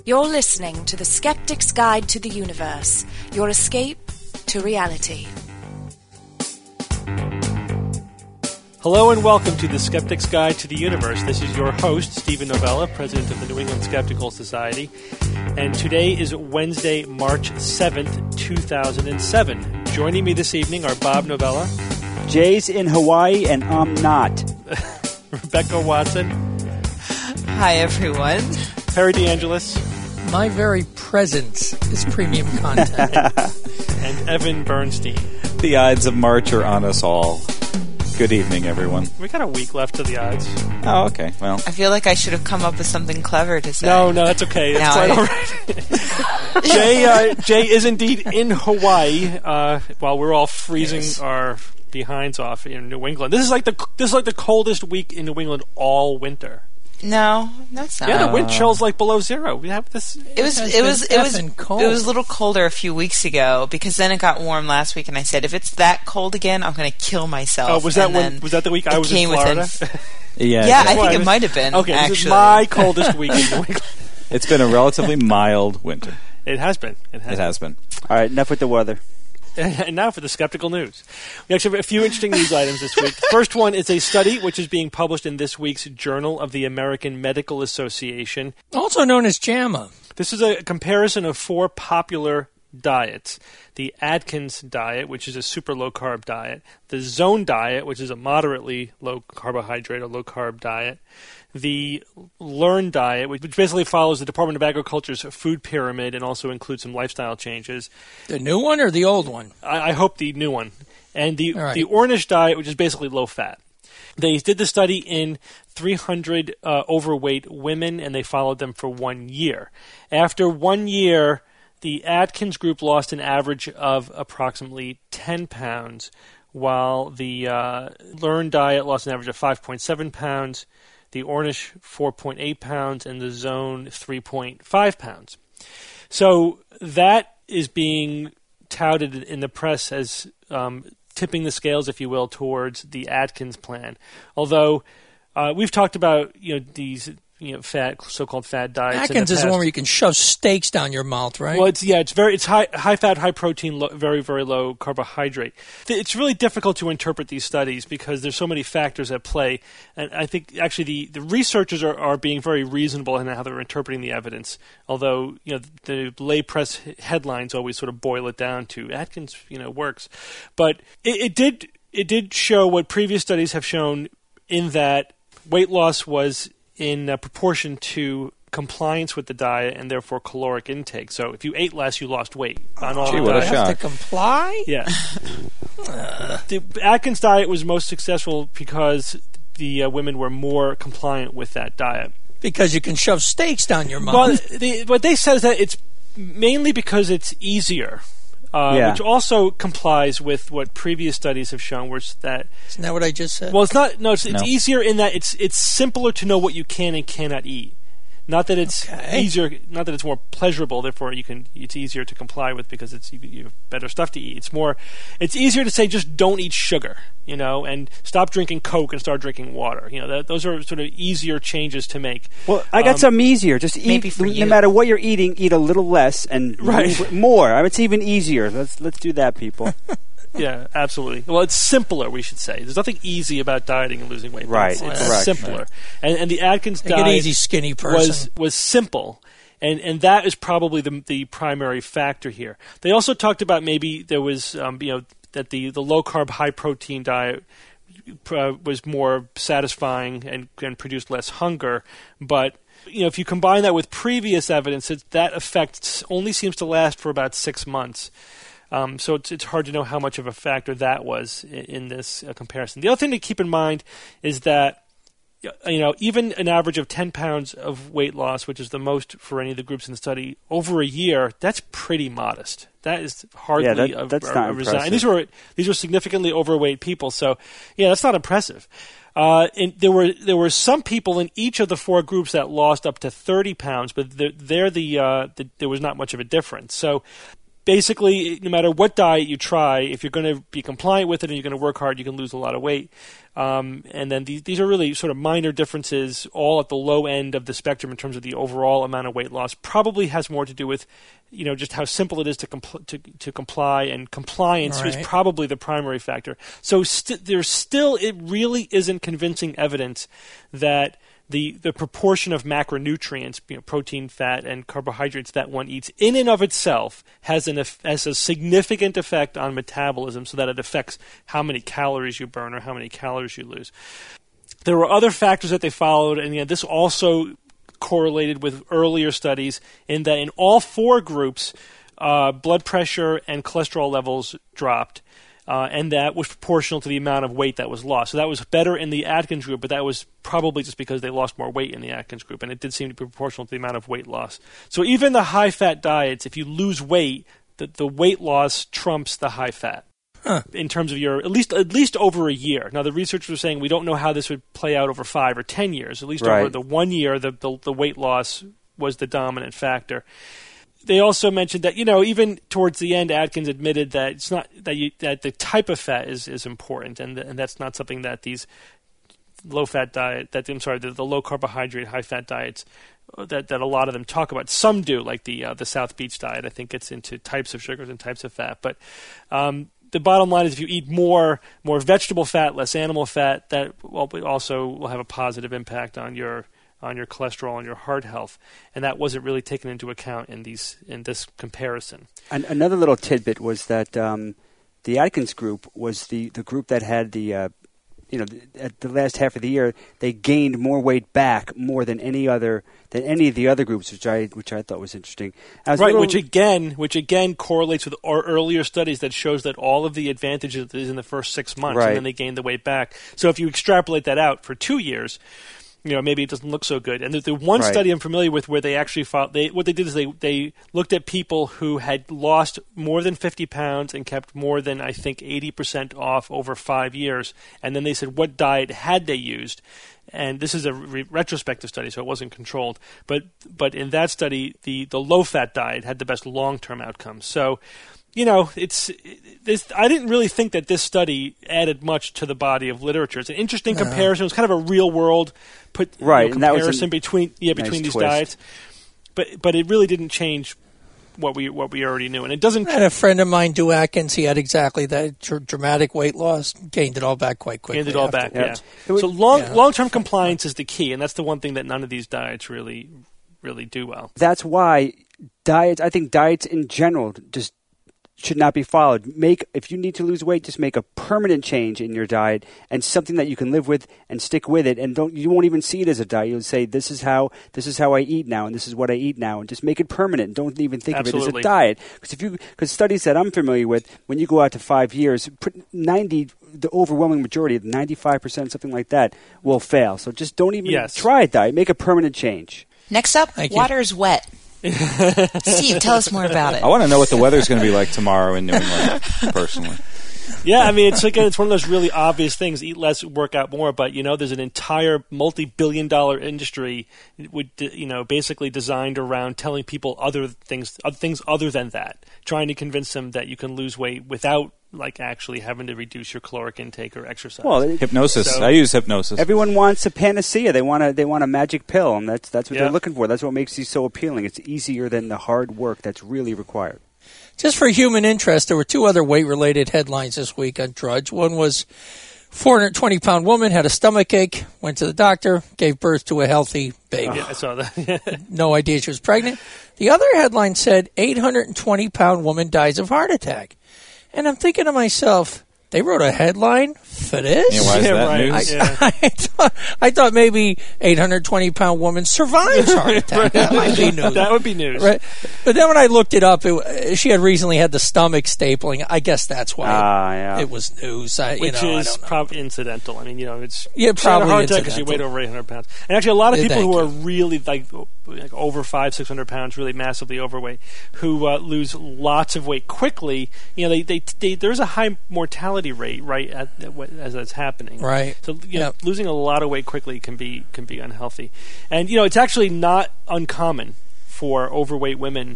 You're listening to The Skeptic's Guide to the Universe, your escape to reality. Hello and welcome to The Skeptic's Guide to the Universe. This is your host, Stephen Novella, president of the New England Skeptical Society. And today is Wednesday, March 7th, 2007. Joining me this evening are Bob Novella. Jay's in Hawaii and I'm not. Rebecca Watson. Hi, everyone. Perry DeAngelis. My very presence is premium content. And Evan Bernstein. The Ides of March are on us all. Good evening, everyone. We got a week left to the Ides. Oh, okay. Well, I feel like I should have come up with something clever to say. No, that's okay. That's quite all right. Jay is indeed in Hawaii while we're all freezing our behinds off in New England. This is like the coldest week in New England all winter. No, that's not. Yeah, the wind chill's like below zero. We have this. It was a little colder a few weeks ago because then it got warm last week, and I said if it's that cold again, I'm going to kill myself. Oh, was that the week I was in Florida? Yeah, I think it might have been. Okay, actually. this is my coldest week in New England. it's been a relatively mild winter. It has been. It has been. All right, enough with the weather. And now for the skeptical news. We actually have a few interesting news items this week. The first one is a study which is being published in this week's Journal of the American Medical Association. Also known as JAMA. This is a comparison of four popular diets. The Atkins diet, which is a super low-carb diet. The Zone diet, which is a moderately low-carbohydrate or low-carb diet. The Learn diet, which basically follows the Department of Agriculture's food pyramid and also includes some lifestyle changes. The new one or the old one? I hope the new one. And the Ornish diet, which is basically low-fat. They did the study in 300 overweight women, and they followed them for 1 year. After 1 year, the Atkins group lost an average of approximately 10 pounds, while the Learn diet lost an average of 5.7 pounds. The Ornish, 4.8 pounds, and the Zone, 3.5 pounds. So that is being touted in the press as tipping the scales, if you will, towards the Atkins plan. Although we've talked about these so-called fat diets. Atkins is one where you can shove steaks down your mouth, right? Well, it's high fat, high protein, very, very low carbohydrate. It's really difficult to interpret these studies because there's so many factors at play, and I think actually the researchers are being very reasonable in how they're interpreting the evidence. Although the lay press headlines always sort of boil it down to Atkins, works, but it did show what previous studies have shown in that weight loss was in proportion to compliance with the diet and therefore caloric intake. So if you ate less, you lost weight on all the diets. You have to comply? Yeah. The Atkins diet was most successful because the women were more compliant with that diet. Because you can shove steaks down your mouth. Well, what they said is that it's mainly because it's easier. Which also complies with what previous studies have shown, which that... Isn't that what I just said? Well, it's not. No, it's easier in that it's simpler to know what you can and cannot eat. Not that it's easier. Not that it's more pleasurable. Therefore, it's easier to comply with because you have better stuff to eat. It's easier to say just don't eat sugar, and stop drinking Coke and start drinking water. Those are sort of easier changes to make. Well, I got something easier. Just eat. No matter what you're eating, eat a little less and more. It's even easier. Let's do that, people. Yeah, absolutely. Well, it's simpler, we should say. There's nothing easy about dieting and losing weight. Right. It's simpler. Right. And the Atkins diet an easy, skinny person. was simple. And that is probably the primary factor here. They also talked about maybe there was, that the low-carb, high-protein diet was more satisfying and produced less hunger. But, if you combine that with previous evidence, that effect only seems to last for about 6 months. So it's hard to know how much of a factor that was in this comparison. The other thing to keep in mind is that even an average of 10 pounds of weight loss, which is the most for any of the groups in the study, over a year, that's pretty modest. That is hardly that's not impressive. And these were significantly overweight people, so that's not impressive. And there were some people in each of the four groups that lost up to 30 pounds, but there was not much of a difference. So basically, no matter what diet you try, if you're going to be compliant with it and you're going to work hard, you can lose a lot of weight. And then these are really sort of minor differences, all at the low end of the spectrum in terms of the overall amount of weight loss. Probably has more to do with, just how simple it is to comply, and compliance is probably the primary factor. So it really isn't convincing evidence that the proportion of macronutrients, protein, fat, and carbohydrates that one eats in and of itself has a significant effect on metabolism, so that it affects how many calories you burn or how many calories you lose. There were other factors that they followed, and this also correlated with earlier studies in that in all 4 groups, blood pressure and cholesterol levels dropped. And that was proportional to the amount of weight that was lost. So that was better in the Atkins group, but that was probably just because they lost more weight in the Atkins group, and it did seem to be proportional to the amount of weight loss. So even the high-fat diets, if you lose weight, the weight loss trumps the high fat. In terms of your at least over a year. Now the researchers were saying we don't know how this would play out over 5 or 10 years. At least over the 1 year, the weight loss was the dominant factor. They also mentioned that even towards the end, Atkins admitted that it's not that the type of fat is important, and that's not something that these low-fat diet the low-carbohydrate, high-fat diets that a lot of them talk about. Some do, like the South Beach diet. I think gets into types of sugars and types of fat, but the bottom line is if you eat more vegetable fat, less animal fat, that also will have a positive impact on your cholesterol and your heart health, and that wasn't really taken into account in this comparison. And another little tidbit was that the Atkins group was the group that had at the last half of the year they gained more weight back more than any of the other groups, which I thought was interesting. Which again correlates with our earlier studies that shows that all of the advantages is in the first 6 months, and then they gain the weight back. So if you extrapolate that out for 2 years, maybe it doesn't look so good. And the one study I'm familiar with where they actually what they did is they looked at people who had lost more than 50 pounds and kept more than, I think, 80% off over 5 years. And then they said what diet had they used. And this is a retrospective study, so it wasn't controlled. But in that study, the low-fat diet had the best long-term outcomes. So I didn't really think that this study added much to the body of literature. It's an interesting comparison. It was kind of a real world comparison between these diets, but it really didn't change what we already knew. And it doesn't. I had a friend of mine do Atkins. He had exactly that dramatic weight loss, gained it all back quite quickly. Gained it all back, yeah. So long-term compliance is the key, and that's the one thing that none of these diets really do well. That's why I think diets in general just should not be followed. If you need to lose weight, just make a permanent change in your diet and something that you can live with and stick with it. And you won't even see it as a diet. You'll say, this is how I eat now, and this is what I eat now, and just make it permanent. Don't even think of it as a diet. Because studies that I'm familiar with, when you go out to 5 years, the overwhelming majority, 95%, something like that, will fail. So just don't even try a diet. Make a permanent change. Next up, water is wet. Steve, tell us more about it. I want to know what the weather's going to be like tomorrow in New England, personally. Yeah, I mean, it's one of those really obvious things: eat less, work out more. But there's an entire multi-billion-dollar industry, basically designed around telling people other things other than that, trying to convince them that you can lose weight without actually having to reduce your caloric intake or exercise. Well, hypnosis. I use hypnosis. Everyone wants a panacea. They want a magic pill, and that's what they're looking for. That's what makes these so appealing. It's easier than the hard work that's really required. Just for human interest, there were 2 other weight-related headlines this week on Drudge. One was 420-pound woman had a stomach ache, went to the doctor, gave birth to a healthy baby. Yeah, I saw that. No idea she was pregnant. The other headline said 820-pound woman dies of heart attack. And I'm thinking to myself, they wrote a headline for this? Yeah, why is that news? I thought maybe 820-pound woman survives heart attack. That might be news. That would be news. Right? But then when I looked it up, she had recently had the stomach stapling. I guess that's why it was news. Which is probably incidental. I mean, it's probably a heart attack because you weigh over 800 pounds. And actually, a lot of people who are really over 500-600 pounds, really massively overweight, who lose lots of weight quickly, there's a high mortality rate as that's happening. Right. So losing a lot of weight quickly can be unhealthy. And it's actually not uncommon for overweight women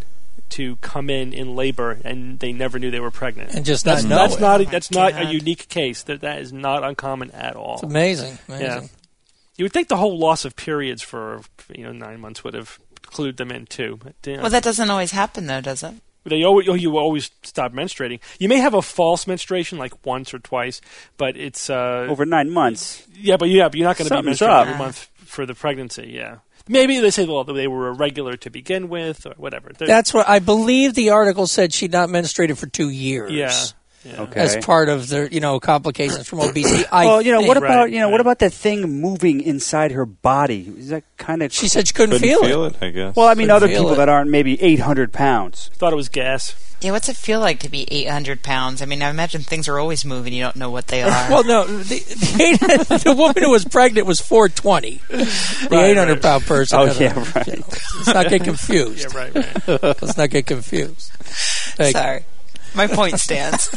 to come in labor and they never knew they were pregnant. And just that's not know it. That's not a unique case. That is not uncommon at all. It's amazing. Yeah. You would think the whole loss of periods for 9 months would have clued them in too. But, well, that doesn't always happen though, does it? You always stop menstruating. You may have a false menstruation like once or twice, but it's over 9 months. Yeah, but you're not going to be menstruating every month for the pregnancy. Yeah. Maybe they say, well, they were irregular to begin with, or whatever. That's what I believe the article said. She'd not menstruated for 2 years. Yeah. Okay. As part of the complications from obesity. What about that thing moving inside her body? Is that kind of? She said she couldn't feel it. I guess. Well, I mean, other people that aren't maybe 800 pounds thought it was gas. Yeah, what's it feel like to be 800 pounds? I mean, I imagine things are always moving. You don't know what they are. Well, no, the woman who was pregnant was 420. The 800-pound person. Oh, yeah, right. Let's not get confused. Yeah, right. Let's not get confused. Sorry. My point stands.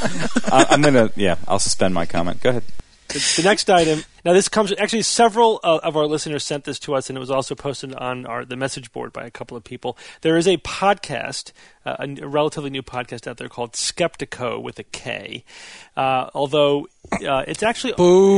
I'll suspend my comment. Go ahead. The next item. Now, this comes actually. Several of our listeners sent this to us, and it was also posted on the message board by a couple of people. There is a podcast, a relatively new podcast out there called Skeptico with a K. Although it's actually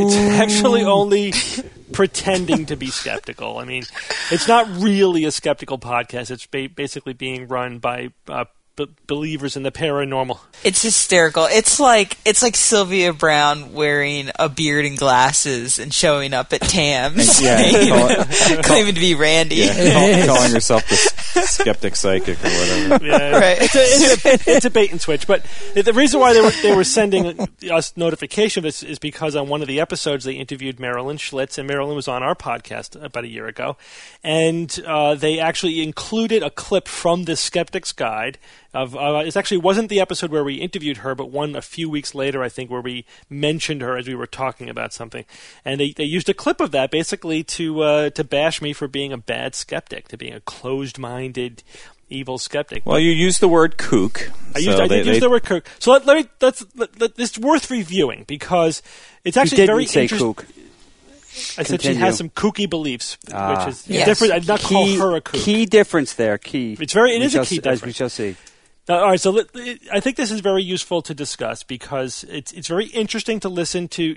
only pretending to be skeptical. I mean, it's not really a skeptical podcast. It's basically being run by believers in the paranormal. It's hysterical. It's like Sylvia Brown wearing a beard and glasses and showing up at TAMS claiming to be Randy. Yeah, calling herself the skeptic psychic or whatever. Yeah, right. It's a bait and switch. But the reason why they were sending us notification of this is because on one of the episodes they interviewed Marilyn Schlitz, and Marilyn was on our podcast about a year ago, and they actually included a clip from the Skeptic's Guide. It actually wasn't the episode where we interviewed her, but one a few weeks later, I think, where we mentioned her as we were talking about something. And they used a clip of that basically to bash me for being a bad skeptic, to being a closed-minded, evil skeptic. Well, you used the word kook. I did use the word kook. So it's worth reviewing because it's actually very interesting. Kook. I said she has some kooky beliefs, which is different. I'd not call her a kook. Key difference there. Key. It is a key difference. As we shall see. All right, so I think this is very useful to discuss because it's very interesting to listen to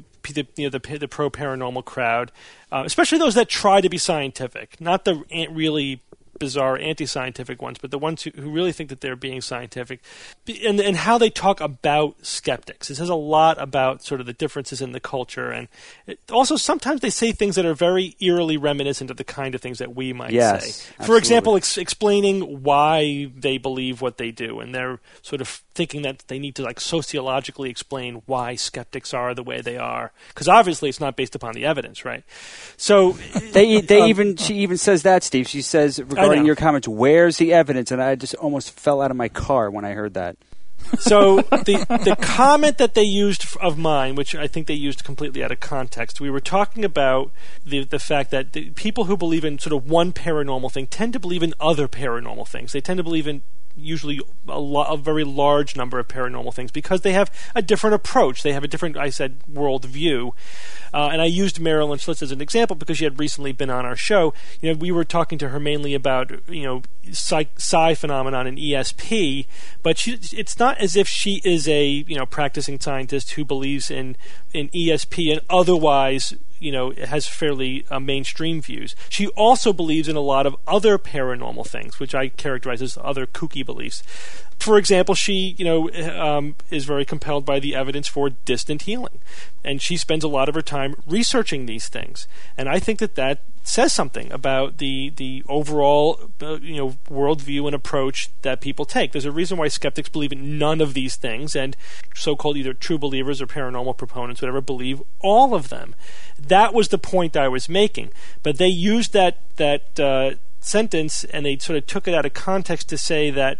the pro paranormal crowd, especially those that try to be scientific, not the really bizarre anti-scientific ones, but the ones who really think that they're being scientific, and how they talk about skeptics. It says a lot about sort of the differences in the culture, and also sometimes they say things that are very eerily reminiscent of the kind of things that we might say. Absolutely. For example, explaining why they believe what they do, and they're sort of thinking that they need to sociologically explain why skeptics are the way they are, because obviously it's not based upon the evidence, right? So she even says that, Steve. She says regarding your comments, where's the evidence? And I just almost fell out of my car when I heard that. So the comment that they used of mine, which I think they used completely out of context, we were talking about the fact that the people who believe in sort of one paranormal thing tend to believe in other paranormal things. They tend to believe in usually a very large number of paranormal things because they have a different approach. They have a different, I said, world view. And I used Marilyn Schlitz as an example because she had recently been on our show. We were talking to her mainly about psi phenomenon and ESP, but it's not as if she is a practicing scientist who believes in ESP and otherwise has fairly mainstream views. She also believes in a lot of other paranormal things, which I characterize as other kooky beliefs. For example, she, is very compelled by the evidence for distant healing, and she spends a lot of her time researching these things. And I think that says something about the overall, worldview and approach that people take. There's a reason why skeptics believe in none of these things, and so-called either true believers or paranormal proponents, whatever, believe all of them. That was the point I was making. But they used that sentence and they sort of took it out of context to say that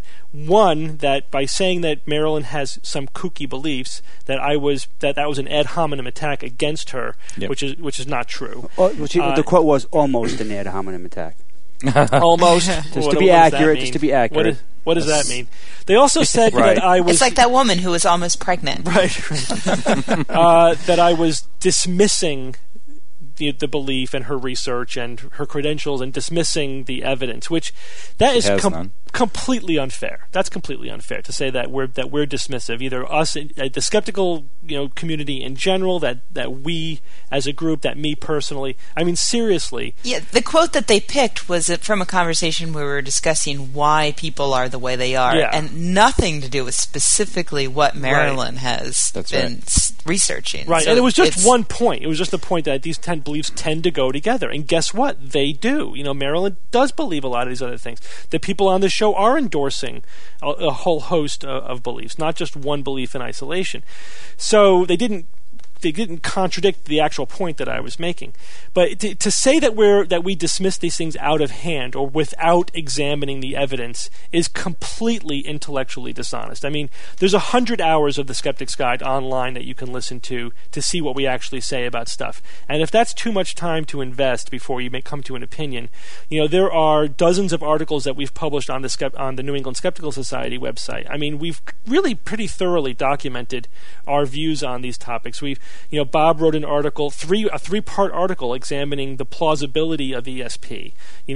by saying that Marilyn has some kooky beliefs, that was an ad hominem attack against her, yep. which is not true. The quote was almost an ad hominem attack. Almost. Just to be accurate. What does that mean? They also said that I was... It's like that woman who was almost pregnant. Right. That I was dismissing the belief and her research and her credentials and dismissing the evidence, which that is completely unfair. That's completely unfair to say that we're dismissive. Either us, the skeptical community in general, that we as a group, that me personally. I mean, seriously. Yeah, the quote that they picked was from a conversation where we were discussing why people are the way they are, and nothing to do with specifically what Marilyn has been researching. Right, so and it was just one point. It was just the point that these 10 beliefs tend to go together, and guess what? They do. Marilyn does believe a lot of these other things. The people on the show are endorsing a whole host of beliefs, not just one belief in isolation. So they didn't contradict the actual point that I was making. But to say that we dismiss these things out of hand or without examining the evidence is completely intellectually dishonest. I mean, there's 100 hours of the Skeptic's Guide online that you can listen to see what we actually say about stuff. And if that's too much time to invest before you may come to an opinion, there are dozens of articles that we've published on the New England Skeptical Society website. I mean, we've really pretty thoroughly documented our views on these topics. Bob wrote an article, a three-part article examining the plausibility of ESP.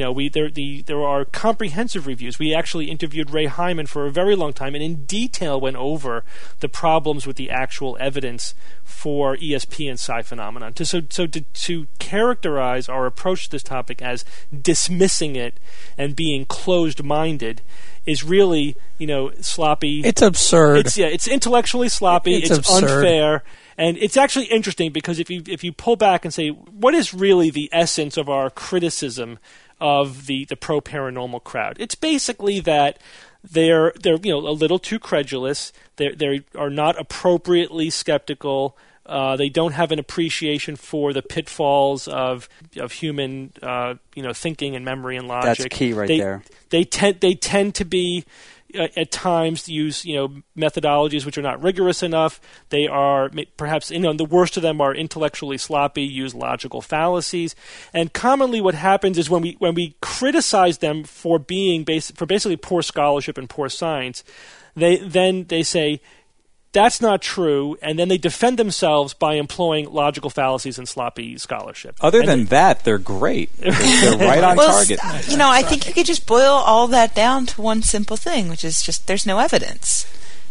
There are comprehensive reviews. We actually interviewed Ray Hyman for a very long time and in detail went over the problems with the actual evidence for ESP and psi phenomenon. To characterize our approach to this topic as dismissing it and being closed-minded is really, sloppy. It's absurd. It's intellectually sloppy. It's unfair. And it's actually interesting because if you pull back and say, what is really the essence of our criticism of the pro-paranormal crowd? It's basically that they're a little too credulous. They are not appropriately skeptical. They don't have an appreciation for the pitfalls of human thinking and memory and logic. That's key there. They tend to be at times use methodologies which are not rigorous enough. They are perhaps the worst of them are intellectually sloppy, use logical fallacies, and commonly what happens is when we criticize them for basically poor scholarship and poor science, they say that's not true, and then they defend themselves by employing logical fallacies and sloppy scholarship. Other than that, they're great. They're right on target. I think you could just boil all that down to one simple thing, which is just there's no evidence.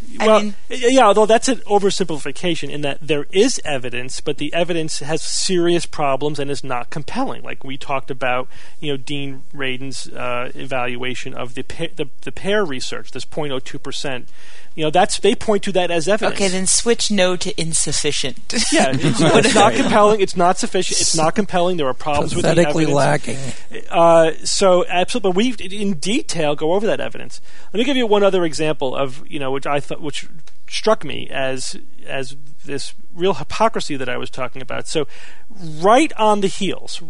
Although that's an oversimplification in that there is evidence, but the evidence has serious problems and is not compelling. Like we talked about, Dean Radin's evaluation of the pair research, this 0.02%. They point to that as evidence. Okay, then switch no to insufficient. Yeah, it's not compelling. It's not sufficient. It's not compelling. There are problems with the evidence. Pathetically lacking. So absolutely, but we in detail go over that evidence. Let me give you one other example of which struck me as this real hypocrisy that I was talking about. So, right on the heels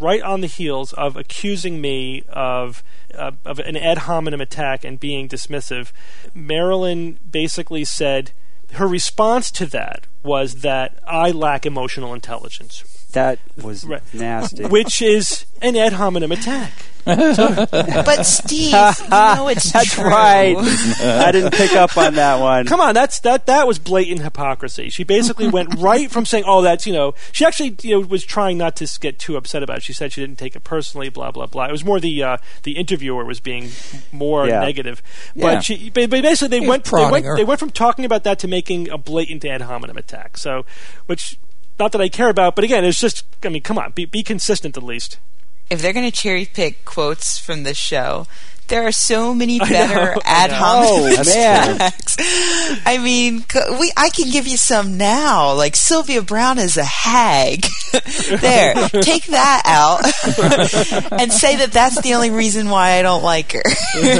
of accusing me of an ad hominem attack and being dismissive, Marilyn basically said her response to that was that I lack emotional intelligence. That was nasty. Which is an ad hominem attack. But Steve, it's That's true. right. I didn't pick up on that one. Come on, that was blatant hypocrisy. She basically went right from saying, "Oh, that's She actually was trying not to get too upset about it. She said she didn't take it personally. Blah blah blah. It was more the interviewer was being more negative. But basically they went from talking about that to making a blatant ad hominem attack. So, which. Not that I care about, but again, it's just, come on, be consistent at least. If they're going to cherry pick quotes from this show, there are so many better ad hominem attacks. I mean, I can give you some now. Like Sylvia Browne is a hag. There, take that out and say that that's the only reason why I don't like her.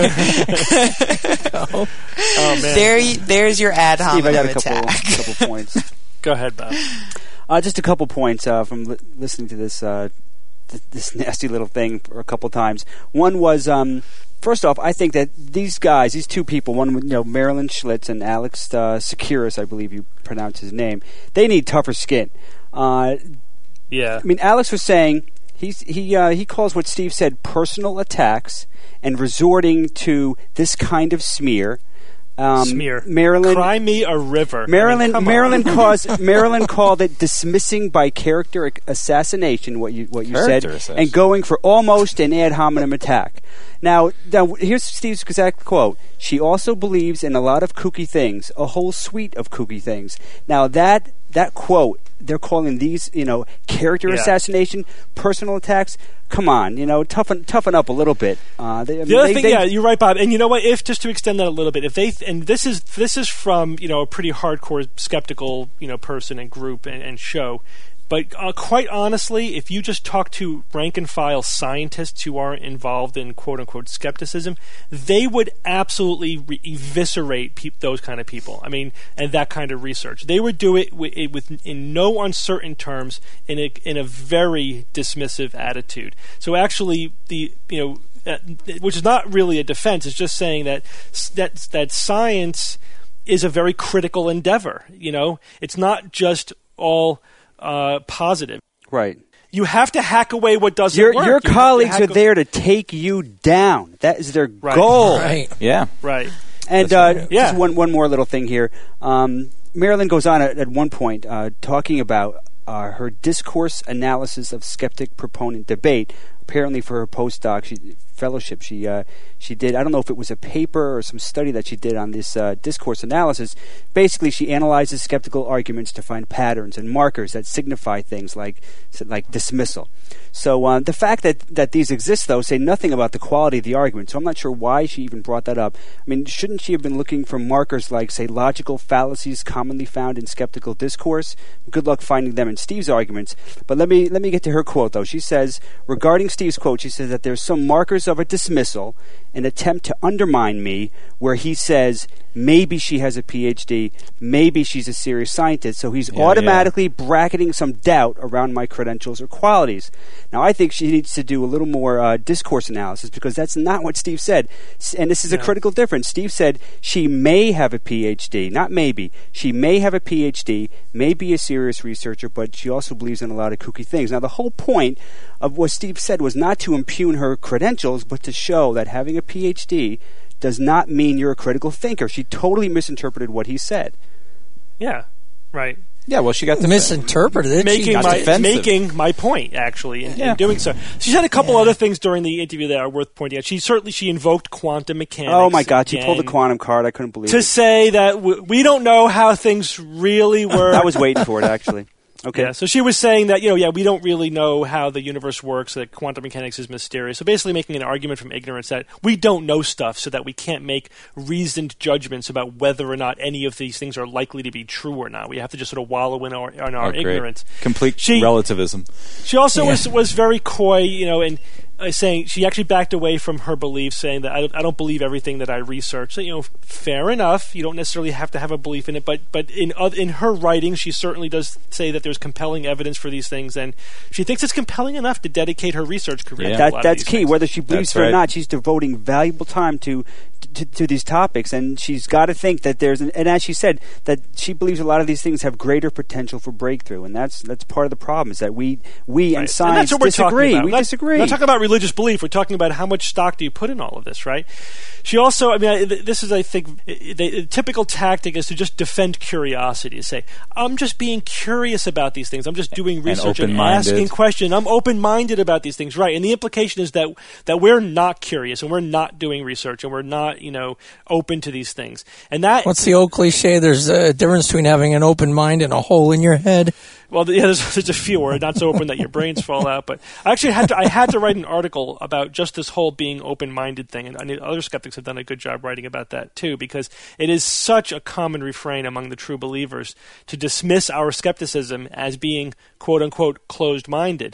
Oh man, there's your ad hominem attack. Steve, I got a couple points. Go ahead, Bob. Just a couple points from listening to this this nasty little thing for a couple times. One was, first off, I think that these two people, one Marilyn Schlitz and Alex Tsakiris, I believe you pronounce his name, they need tougher skin. Yeah. I mean, Alex was saying he calls what Steve said personal attacks and resorting to this kind of smear. Smear. Maryland. Cry me a river. Maryland called it dismissing by character assassination, what you said, and going for almost an ad hominem attack. Now, here's Steve's exact quote. She also believes in a lot of kooky things, a whole suite of kooky things. Now, that quote, they're calling these, character assassination, personal attacks. Come on, toughen up a little bit. The other thing, you're right, Bob. And you know what? If just to extend that a little bit, and this is from a pretty hardcore skeptical person and group and show. But quite honestly, if you just talk to rank-and-file scientists who are involved in quote-unquote skepticism, they would absolutely eviscerate those kind of people. I mean, and that kind of research. They would do it in no uncertain terms, in a very dismissive attitude. So actually, which is not really a defense. It's just saying that science is a very critical endeavor. It's not just all positive. Right. You have to hack away what doesn't work. Your colleagues are there to take you down. That is their goal. Right. Yeah. Right. And just one more little thing here. Marilyn goes on at one point talking about her discourse analysis of skeptic-proponent debate. Apparently for her postdoc fellowship, she did, I don't know if it was a paper or some study that she did on this discourse analysis. Basically, she analyzes skeptical arguments to find patterns and markers that signify things like dismissal. So the fact that these exist, though, say nothing about the quality of the argument. So I'm not sure why she even brought that up. I mean, shouldn't she have been looking for markers like, say, logical fallacies commonly found in skeptical discourse? Good luck finding them in Steve's arguments. But let me get to her quote, though. She says, regarding Steve's quote, she says that there's some markers of a dismissal, an attempt to undermine me, where he says maybe she has a PhD, maybe she's a serious scientist, so he's automatically bracketing some doubt around my credentials or qualities. Now, I think she needs to do a little more discourse analysis, because that's not what Steve said. And this is a critical difference. Steve said she may have a PhD, not maybe. She may have a PhD, may be a serious researcher, but she also believes in a lot of kooky things. Now, the whole point of what Steve said was not to impugn her credentials, but to show that having a PhD does not mean you're a critical thinker. She totally misinterpreted what he said. Yeah, right. Yeah, well, she got misinterpreted it. Making my point, actually, in doing so. She said a couple other things during the interview that are worth pointing out. She invoked quantum mechanics. Oh, my God. She pulled the quantum card. I couldn't believe it. To say that we don't know how things really work. I was waiting for it, actually. Okay. Yeah, so she was saying that, we don't really know how the universe works, that quantum mechanics is mysterious. So basically making an argument from ignorance that we don't know stuff, so that we can't make reasoned judgments about whether or not any of these things are likely to be true or not. We have to just sort of wallow in our ignorance. Complete relativism. She also was very coy, and saying she actually backed away from her beliefs, saying that I don't believe everything that I research. So, fair enough. You don't necessarily have to have a belief in it, but in her writing, she certainly does say that there's compelling evidence for these things, and she thinks it's compelling enough to dedicate her research career. Yeah. That's key. Whether she believes it or not, she's devoting valuable time to these topics, and she's got to think that and as she said, that she believes a lot of these things have greater potential for breakthrough, and that's part of the problem, is that we in science disagree. We disagree. We're not talking about religious belief. We're talking about how much stock do you put in all of this, right? She also, this is, I think, the typical tactic is to just defend curiosity, to say, I'm just being curious about these things. I'm just doing research and asking questions. I'm open-minded about these things, right? And the implication is that we're not curious, and we're not doing research, and we're not, open to these things. And that, what's the old cliche? There's a difference between having an open mind and a hole in your head. Well, there's a few where not so open that your brains fall out. But I actually had to write an article about just this whole being open-minded thing, and I know other skeptics have done a good job writing about that too, because it is such a common refrain among the true believers to dismiss our skepticism as being quote-unquote closed-minded.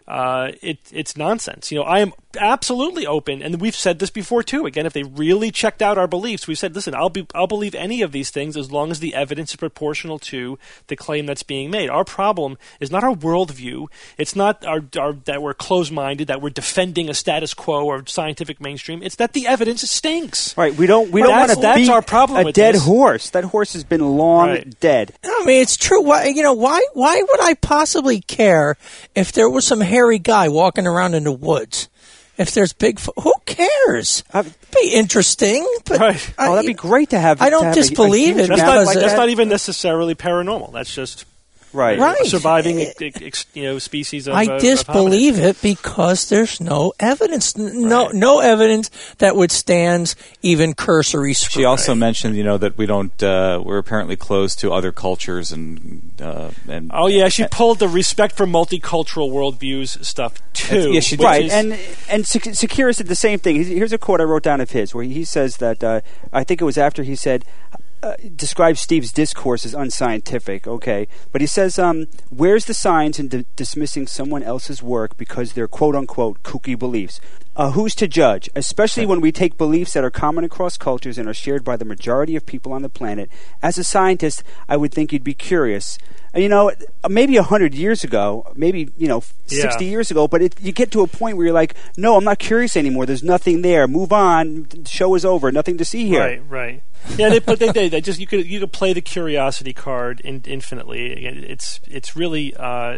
It's nonsense. I am absolutely open, and we've said this before too. Again, if they really checked out our beliefs, we've said, listen, I'll believe any of these things as long as the evidence is proportional to the claim that's being made. Our problem is not our worldview. It's not our that we're closed-minded, that we're defending a status quo or scientific mainstream. It's that the evidence stinks. Right. We don't want to beat our problem a dead horse. That horse has been long dead. I mean, it's true. Why would I possibly care if there was some hairy guy walking around in the woods? If there's Bigfoot, who cares? It'd be interesting. But right. That'd be great to have. I don't disbelieve it. That's not even necessarily paranormal. That's just right. surviving species of I disbelieve it because there's no evidence. No evidence that withstands even cursory scrutiny. She also mentioned, that we don't. We're apparently closed to other cultures and. Oh yeah, she pulled the respect for multicultural worldviews stuff too. Yeah, she did. Right, and Sekiris did the same thing. Here's a quote I wrote down of his, where he says that I think it was after he said. Describes Steve's discourse as unscientific, okay? But he says, where's the science in dismissing someone else's work because they're quote-unquote kooky beliefs? Who's to judge? Especially when we take beliefs that are common across cultures and are shared by the majority of people on the planet. As a scientist, I would think you'd be curious. Maybe 100 years ago, maybe 60 years ago, but you get to a point where you're like, no, I'm not curious anymore. There's nothing there. Move on. The show is over. Nothing to see here. Right. Yeah, they just you could play the curiosity card infinitely. It's really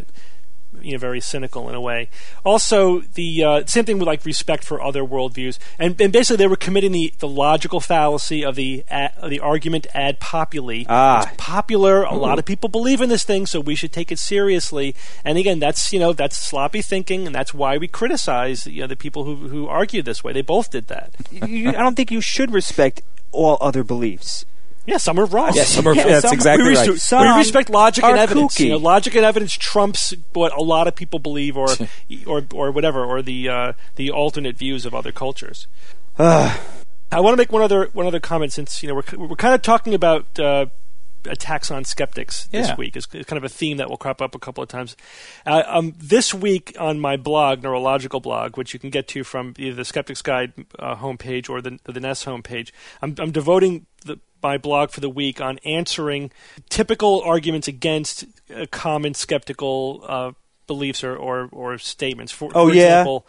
very cynical in a way. Also, the same thing with like respect for other worldviews, and basically they were committing the logical fallacy of the argument ad populi. It's popular. A lot of people believe in this thing, so we should take it seriously. And again, that's sloppy thinking, and that's why we criticize the people who argue this way. They both did that. I don't think you should respect all other beliefs. Yeah, some are wrong. Yeah, that's exactly right. We respect logic and evidence. Kooky. Logic and evidence trumps what a lot of people believe, or whatever, or the alternate views of other cultures. I want to make one other comment, since we're kind of talking about attacks on skeptics this week. Is kind of a theme that will crop up a couple of times. This week on my blog, Neurological blog, which you can get to from either the Skeptics Guide homepage or the Nest homepage, I'm devoting my blog for the week on answering typical arguments against common skeptical beliefs or statements. For example,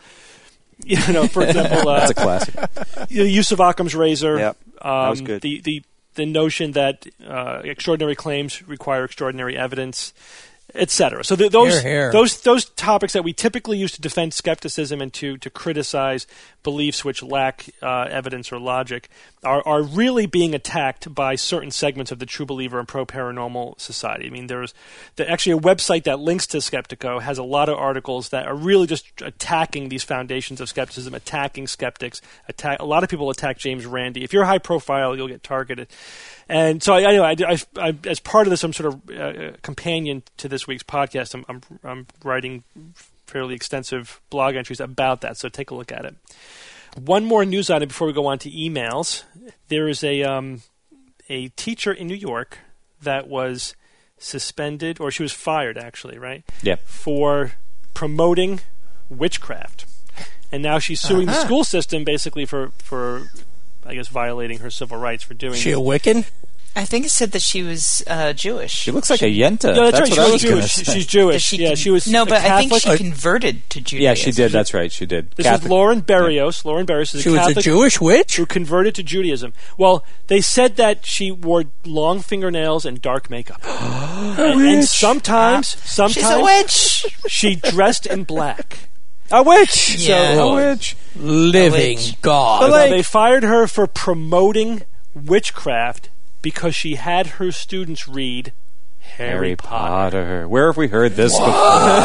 that's a classic. The use of Occam's razor. Yep, that was good. The notion that extraordinary claims require extraordinary evidence, etc. So those topics that we typically use to defend skepticism and to criticize beliefs which lack evidence or logic are really being attacked by certain segments of the True Believer and pro-paranormal society. I mean, there's actually a website that links to Skeptico has a lot of articles that are really just attacking these foundations of skepticism, attacking skeptics. A lot of people attack James Randi. If you're high profile, you'll get targeted. And so I as part of this, I'm sort of companion to this week's podcast. I'm writing fairly extensive blog entries about that, so take a look at it. One more news item before we go on to emails. There is a teacher in New York that was suspended, or she was fired actually, right? Yeah. For promoting witchcraft. And now she's suing the school system basically for I guess violating her civil rights for doing. Is she a Wiccan? I think it said that she was Jewish. She looks like a Yenta. No, that's what right. I was Jewish. She's Jewish. She was. No, but Catholic. I think she converted to Judaism. Yeah, she did. That's right. She did. This is Lauren Berrios. Lauren Berrios is she a Catholic was a Jewish witch who converted to Judaism. Well, they said that she wore long fingernails and dark makeup, and sometimes she's a witch. She dressed in black. A witch. Yeah. So, a witch. Living God. So they fired her for promoting witchcraft because she had her students read Harry Potter. Where have we heard this before?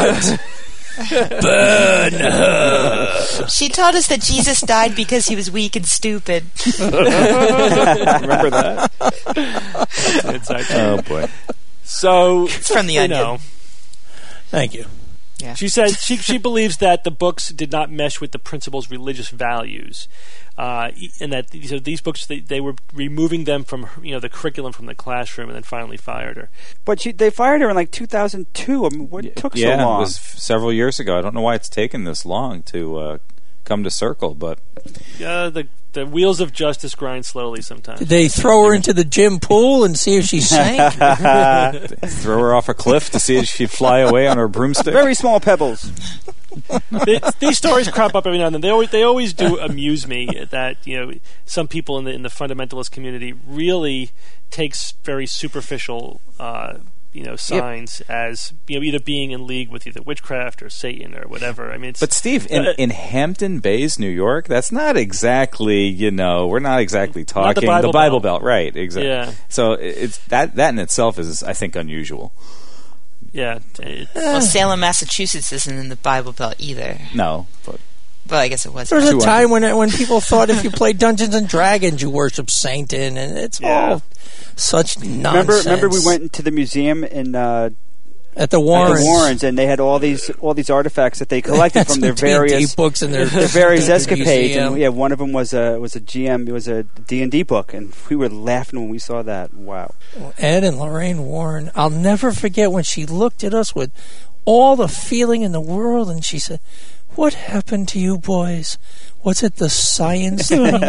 Burn her. She taught us that Jesus died because he was weak and stupid. Remember that? Exactly. Oh boy. So it's from the Onion. Thank you. Yeah. She said she believes that the books did not mesh with the principal's religious values, and that these books they were removing them from the curriculum from the classroom, and then finally fired her. But they fired her in like 2002. I mean, what took so long? Yeah, it was several years ago. I don't know why it's taken this long to come to circle, but the wheels of justice grind slowly sometimes. Did they throw her into the gym pool and see if she sank? Throw her off a cliff to see if she'd fly away on her broomstick? Very small pebbles. These stories crop up every now and then. They always do amuse me that some people in the fundamentalist community really takes very superficial signs as either being in league with either witchcraft or Satan or whatever. I mean, but Steve, in Hampton Bays, New York, that's not exactly we're not exactly talking the Bible Belt, right? Exactly. Yeah. So it's that in itself is, I think, unusual. Yeah. Well, Salem, Massachusetts isn't in the Bible Belt either. No, but. Well, I guess it was. There was a time when people thought if you played Dungeons and Dragons, you worship Satan, and it's all such nonsense. Remember, we went into the museum in at the Warrens, and they had all these artifacts that they collected from their various books and their various escapades. And one of them was a GM. It was a D&D book, and we were laughing when we saw that. Wow. Ed and Lorraine Warren. I'll never forget when she looked at us with all the feeling in the world, and she said, "What happened to you boys? Was it the science thing?" Is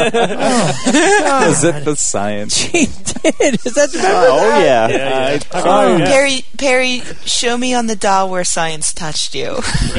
it the science? She did. Is that Perry, show me on the doll where science touched you.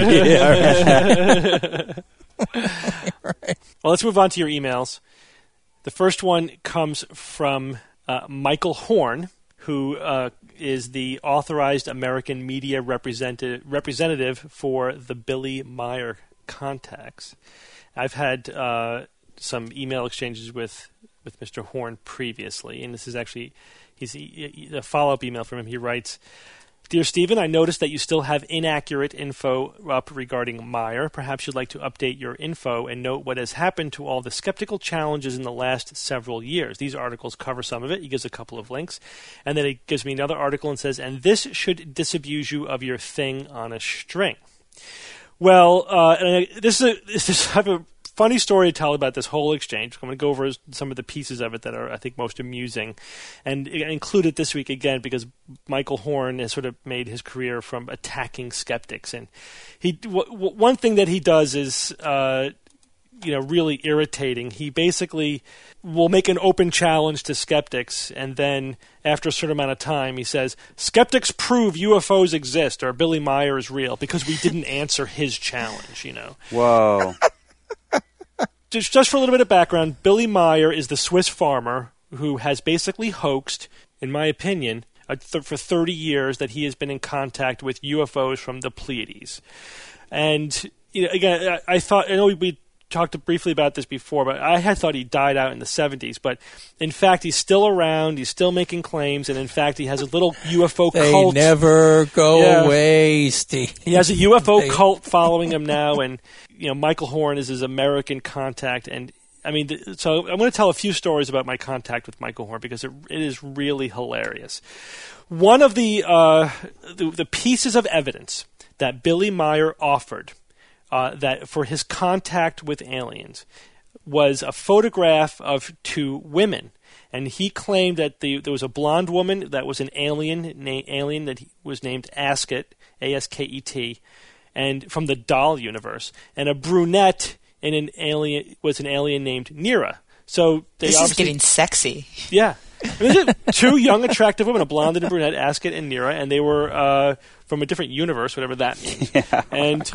Right. Well, let's move on to your emails. The first one comes from Michael Horn, who is the authorized American media representative for the Billy Meier contacts. I've had some email exchanges with Mr. Horn previously, and this is actually a follow-up email from him. He writes, "Dear Stephen, I noticed that you still have inaccurate info up regarding Meier. Perhaps you'd like to update your info and note what has happened to all the skeptical challenges in the last several years." These articles cover some of it. He gives a couple of links. And then he gives me another article and says, "And this should disabuse you of your thing on a string." Well, I have a funny story to tell about this whole exchange. I'm going to go over some of the pieces of it that are, I think, most amusing, and include it this week again because Michael Horn has sort of made his career from attacking skeptics. And one thing that he does is really irritating. He basically will make an open challenge to skeptics, and then after a certain amount of time, he says, "Skeptics prove UFOs exist or Billy Meier is real," because we didn't answer his challenge. Whoa. Just for a little bit of background, Billy Meier is the Swiss farmer who has basically hoaxed, in my opinion, for 30 years that he has been in contact with UFOs from the Pleiades. And again, I know we talked briefly about this before, but I had thought he died out in the 70s. But in fact, he's still around. He's still making claims, and in fact, he has a little UFO cult. They never go away, Steve. He has a UFO cult following him now, and Michael Horn is his American contact. And I mean, so I'm going to tell a few stories about my contact with Michael Horn because it is really hilarious. One of the pieces of evidence that Billy Meier offered that for his contact with aliens was a photograph of two women, and he claimed that there was a blonde woman that was an alien that was named Asket, Asket, and from the doll universe, and a brunette was an alien named Nira. So this is getting sexy. Yeah. Two young, attractive women, a blonde and a brunette, Asket and Nira, and they were from a different universe, whatever that means. Yeah. And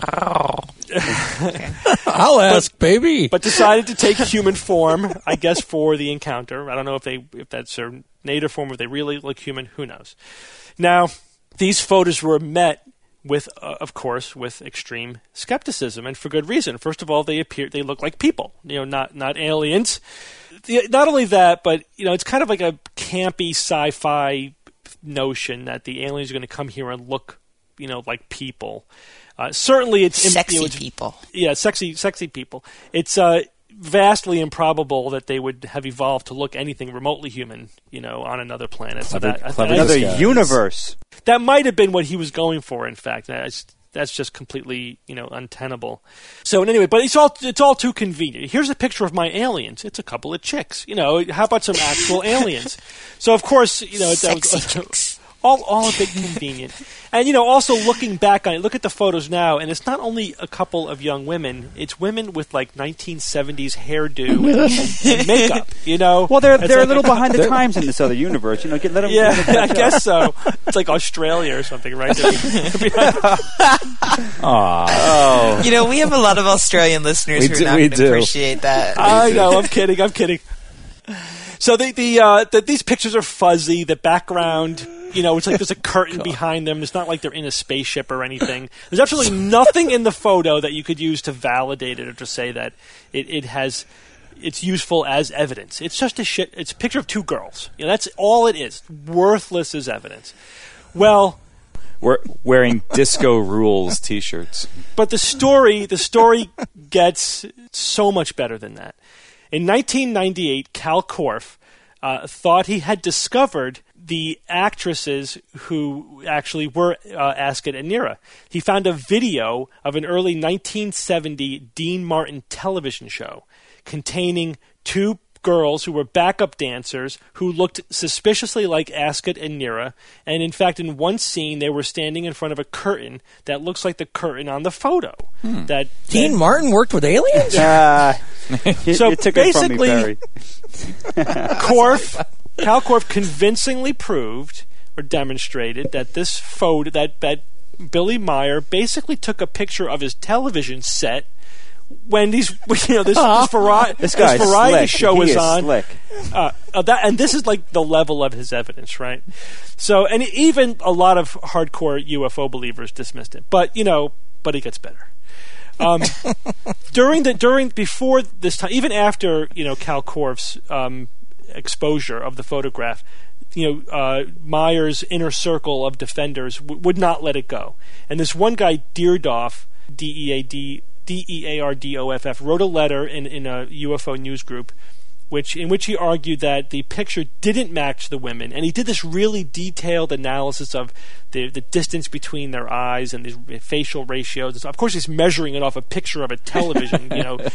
I'll ask, baby. But decided to take human form, I guess, for the encounter. I don't know if that's their native form, if they really look human. Who knows? Now, these photos were met with, of course, with extreme skepticism, and for good reason. First of all, they look like people, not aliens. Not only that, but it's kind of like a campy sci-fi notion that the aliens are going to come here and look, like people. Certainly, it's sexy people. Yeah, sexy people. It's vastly improbable that they would have evolved to look anything remotely human, on another planet. Another universe. That might have been what he was going for. In fact, that's just completely, untenable. So anyway, but it's all too convenient. Here's a picture of my aliens. It's a couple of chicks. How about some actual aliens? So of course, sexy chicks. All a bit convenient. And, also looking back on it, look at the photos now, and it's not only a couple of young women, it's women with, 1970s hairdo and makeup, Well, they're a little behind the times in this other universe, let them I guess so. It's like Australia or something, right? Oh. We have a lot of Australian listeners who are not going to appreciate that. I know, I'm kidding. So these pictures are fuzzy. The background It's like there's a curtain behind them. It's not like they're in a spaceship or anything. There's absolutely nothing in the photo that you could use to validate it or to say that it's useful as evidence. It's just it's a picture of two girls. That's all it is. Worthless as evidence. Well, we're wearing Disco Rules T-shirts. But the story gets so much better than that. In 1998, Cal Korff thought he had discovered the actresses who actually were Ascot and Nera. He found a video of an early 1970 Dean Martin television show containing two girls who were backup dancers who looked suspiciously like Ascot and Nera, and in fact in one scene they were standing in front of a curtain that looks like the curtain on the photo. Dean Martin worked with aliens? So you took basically, it from me, Cal Korff convincingly proved or demonstrated that this photo, that Billy Meier basically took a picture of his television set when this variety show was on. And this is like the level of his evidence, right? So, and even a lot of hardcore UFO believers dismissed it, but it gets better. Before this time, even after Cal Korff's exposure of the photograph, Meier's inner circle of defenders would not let it go. And this one guy, Deardoff, Deardoff, wrote a letter in a UFO news group in which he argued that the picture didn't match the women, and he did this really detailed analysis of the distance between their eyes and the facial ratios. Of course, he's measuring it off a picture of a television,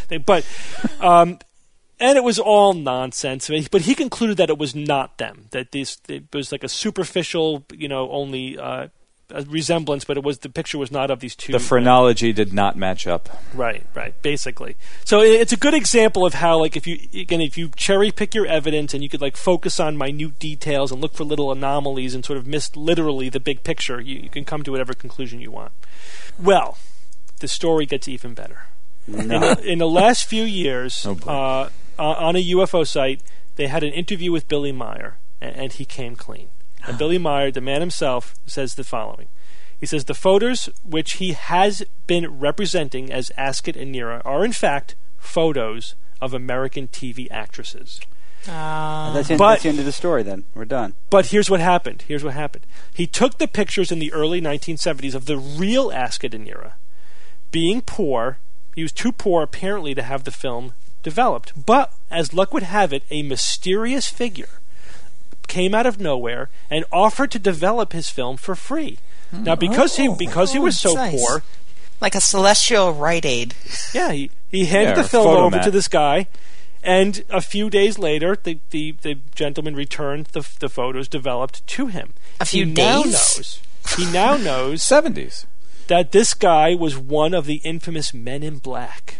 and it was all nonsense. But he concluded that it was not them. That it was like a superficial, only a resemblance, but the picture was not of these two. The phrenology did not match up. Right, basically. So it's a good example of how, like, if you cherry pick your evidence and you could focus on minute details and look for little anomalies and sort of miss literally the big picture, you can come to whatever conclusion you want. Well, the story gets even better. No. In the last few years, on a UFO site, they had an interview with Billy Meier, and he came clean. And Billy Meier, the man himself, says the following. He says, the photos which he has been representing as Ascot and Nera are in fact photos of American TV actresses. That's the end of the story then. We're done. But here's what happened. He took the pictures in the early 1970s of the real Ascot and Nera. Being poor, he was too poor apparently to have the film developed. But, as luck would have it, a mysterious figure came out of nowhere and offered to develop his film for free. Now, because he was so poor, like a celestial Rite Aid. Yeah, he handed the film over to this guy, and a few days later, the gentleman returned the photos developed to him. He now knows 70s. That this guy was one of the infamous Men in Black.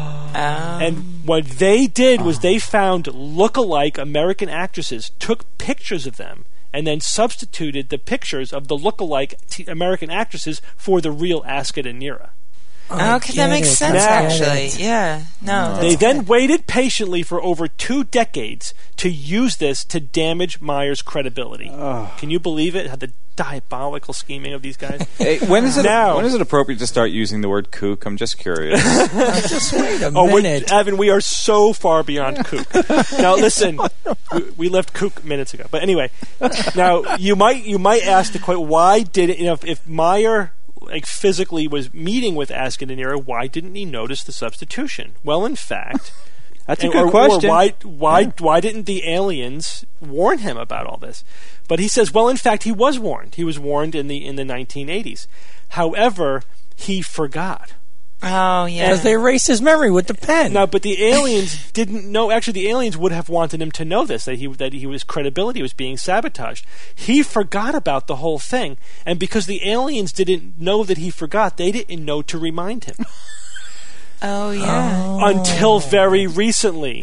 And what they did was they found look-alike American actresses, took pictures of them, and then substituted the pictures of the look-alike American actresses for the real Ascot and Nera. Okay, that makes sense, actually. Yeah. No. They then waited patiently for over 2 decades to use this to damage Meier's credibility. Can you believe it? The diabolical scheming of these guys. Hey, when is it appropriate to start using the word kook? I'm just curious. Just wait a minute. Evan, we are so far beyond kook. Now, listen, we left kook minutes ago. But anyway, now you might ask the question: why did if Meier physically was meeting with Ascot and Nera, why didn't he notice the substitution? Well, in fact, that's a good question. Or why didn't the aliens warn him about all this? But he says, well, in fact, he was warned. He was warned in the 1980s. However, he forgot. Oh, yeah. Because they erased his memory with the pen. No, but the aliens didn't know. Actually, the aliens would have wanted him to know this, that his credibility was being sabotaged. He forgot about the whole thing, and because the aliens didn't know that he forgot, they didn't know to remind him. Oh, yeah. Until very recently.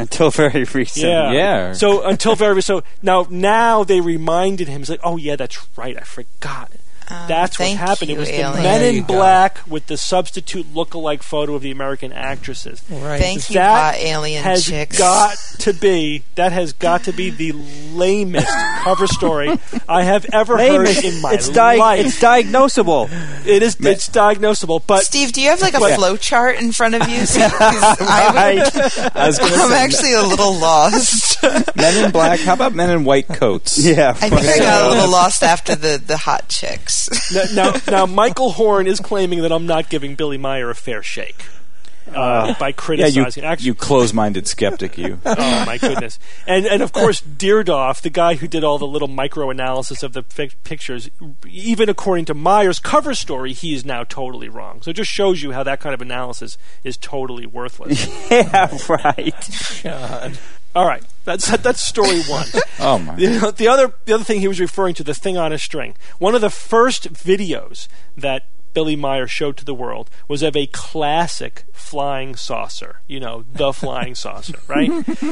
Yeah. So now they reminded him. He's like, oh yeah, that's right, I forgot. That's what happened. It was the Men in Black with the substitute look-alike photo of the American actresses. Right. Thank you, hot alien chicks. That has got to be the lamest cover story I have ever heard in my life. It's diagnosable. It's diagnosable. But Steve, do you have like a flow chart in front of you? I'm actually a little lost. Men in Black. How about Men in White Coats? Yeah. I think I got a little lost after the hot chicks. Now, Michael Horn is claiming that I'm not giving Billy Meyer a fair shake by criticizing. Yeah, you close-minded skeptic, you. Oh, my goodness. And of course, Deardoff, the guy who did all the little micro-analysis of the pictures, even according to Meyer's cover story, he is now totally wrong. So it just shows you how that kind of analysis is totally worthless. Yeah, right. God. All right, that's story one. Oh my! The other thing he was referring to, the thing on a string. One of the first videos that Billy Meyer showed to the world was of a classic flying saucer. The flying saucer, right?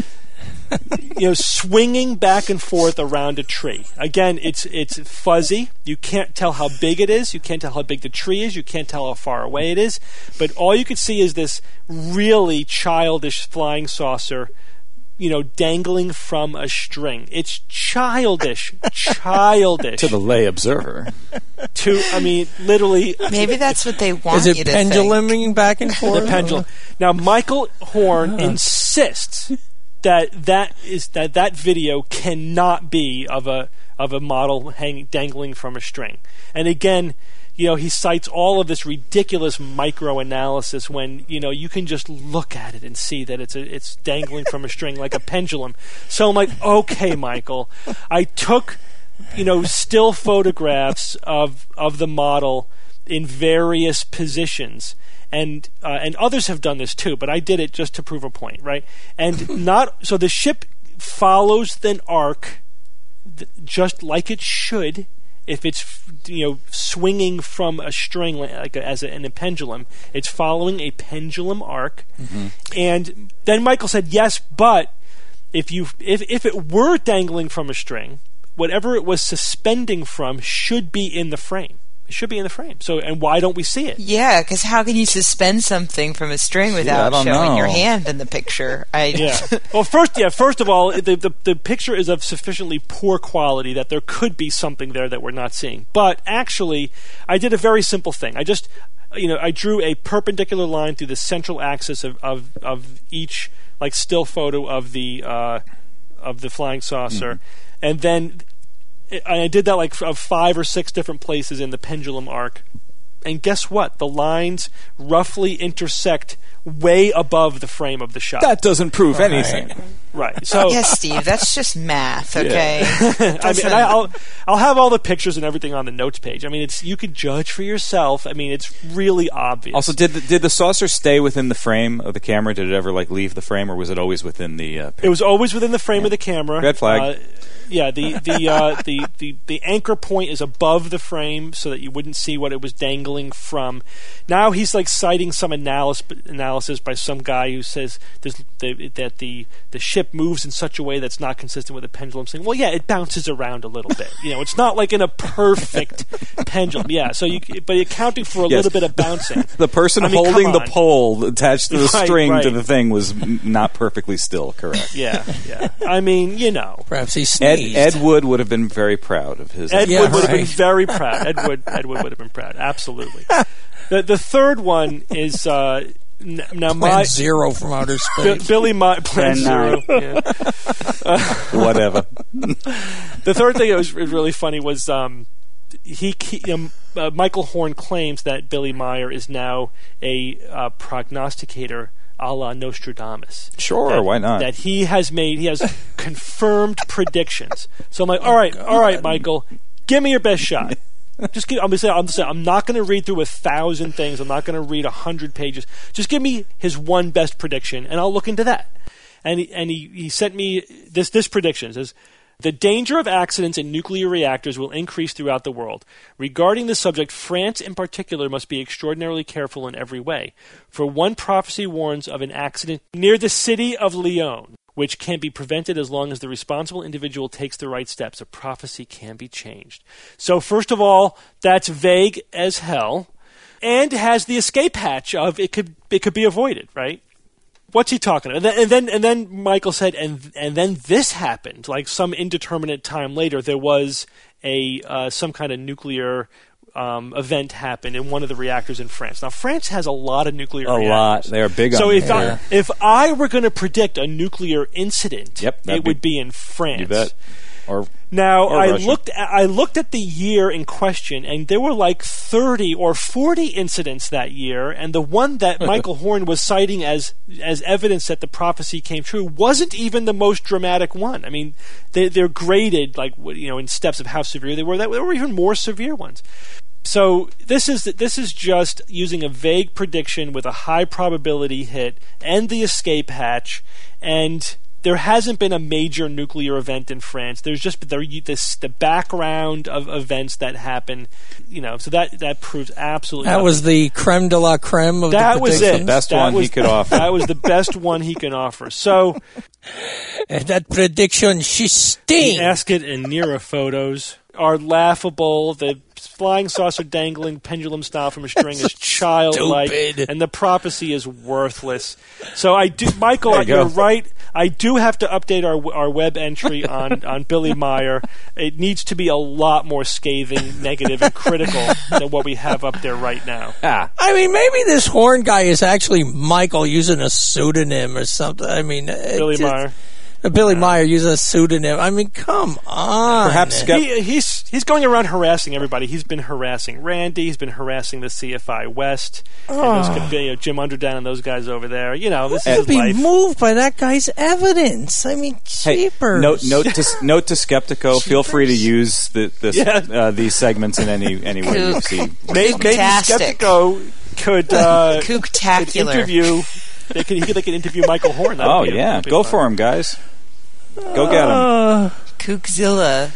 Swinging back and forth around a tree. Again, it's fuzzy. You can't tell how big it is. You can't tell how big the tree is. You can't tell how far away it is. But all you could see is this really childish flying saucer, dangling from a string. It's childish. To the lay observer. Literally. Maybe that's what they want you to think. Is it penduluming back and forth? The pendulum. Now, Michael Horn insists that video cannot be of a model dangling from a string. And again, he cites all of this ridiculous micro-analysis when, you can just look at it and see that it's dangling from a string like a pendulum. So I'm like, okay, Michael. I took, still photographs of the model in various positions. And others have done this too, but I did it just to prove a point, right? And so the ship follows an arc just like it should. If it's swinging from a string in a pendulum, it's following a pendulum arc. Mm-hmm. And then Michael said, yes, but if it were dangling from a string, whatever it was suspending from should be in the frame. It should be in the frame. So, and why don't we see it? Yeah, because how can you suspend something from a string without showing your hand in the picture? Well, first of all, the picture is of sufficiently poor quality that there could be something there that we're not seeing. But actually, I did a very simple thing. I just, I drew a perpendicular line through the central axis of each still photo of the flying saucer, and then. I did that of 5 or 6 different places in the pendulum arc. And guess what? The lines roughly intersect way above the frame of the shot. That doesn't prove anything. Right. So yes, Steve, that's just math, okay? Yeah. I'll have all the pictures and everything on the notes page. You could judge for yourself. It's really obvious. Also, did the saucer stay within the frame of the camera? Did it ever leave the frame, or was it always within the It was always within the frame of the camera. Red flag. The anchor point is above the frame so that you wouldn't see what it was dangling from. Now he's citing some analysis by some guy who says that the ship moves in such a way that's not consistent with a pendulum. Saying, well, yeah, it bounces around a little bit. It's not like in a perfect pendulum. Yeah, but accounting for a little bit of bouncing. The person holding the pole attached to the string to the thing was not perfectly still. Correct. Yeah. Perhaps he sneezed. Ed Wood would have been very proud of his. Ed Wood would have been very proud. Ed Wood would have been proud. Absolutely. The third one is now Plan Zero from outer space. Billy Meyer. Plan Zero. Yeah. Whatever. The third thing that was really funny was Michael Horn claims that Billy Meyer is now a prognosticator a la Nostradamus. Sure, why not? That he has confirmed predictions. So I'm like, all right, Michael, give me your best shot. I'm not going to read through 1,000 things. I'm not going to read 100 pages. Just give me his one best prediction, and I'll look into that. And he sent me this prediction. It says, the danger of accidents in nuclear reactors will increase throughout the world. Regarding this subject, France in particular must be extraordinarily careful in every way. For one prophecy warns of an accident near the city of Lyon, which can be prevented as long as the responsible individual takes the right steps. A prophecy can be changed. So first of all, that's vague as hell, and has the escape hatch of it could be avoided, right? What's he talking about? And then Michael said, and then this happened. Like some indeterminate time later, there was some kind of nuclear event happened in one of the reactors in France. Now, France has a lot of nuclear reactors. A lot. They're big on it. So if I were going to predict a nuclear incident, it would be in France. You bet. Or I looked at the year in question, and there were like 30 or 40 incidents that year, and the one that Michael Horn was citing as evidence that the prophecy came true wasn't even the most dramatic one. I mean, they're graded in steps of how severe they were. There were even more severe ones. So this is just using a vague prediction with a high probability hit and the escape hatch, and there hasn't been a major nuclear event in France. There's just the background of events that happen, so that proves absolutely that nothing. Was the creme de la creme of that the was predictions. it. The best one he could offer. That was the best one he can offer. So that prediction, she stinks. The Ascot and Nera photos are laughable. The flying saucer dangling pendulum style from a string is childlike, and the prophecy is worthless. So Michael, you're right. I do have to update our web entry on Billy Meyer. It needs to be a lot more scathing, negative, and critical than what we have up there right now. I mean, maybe this Horn guy is actually Michael using a pseudonym or something. I mean, Billy Meyer. Billy Meyer using a pseudonym. I mean, come on. Perhaps he's going around harassing everybody. He's been harassing Randy. He's been harassing the CFI West. And Jim Underdown and those guys over there. This is his life. Be moved by that guy's evidence. I mean, cheapers. Note to Skeptico. Feel free to use these segments in any way you see. Maybe Skeptico could interview. They can interview Michael Horn. Go for him, guys. Go get him. Kookzilla.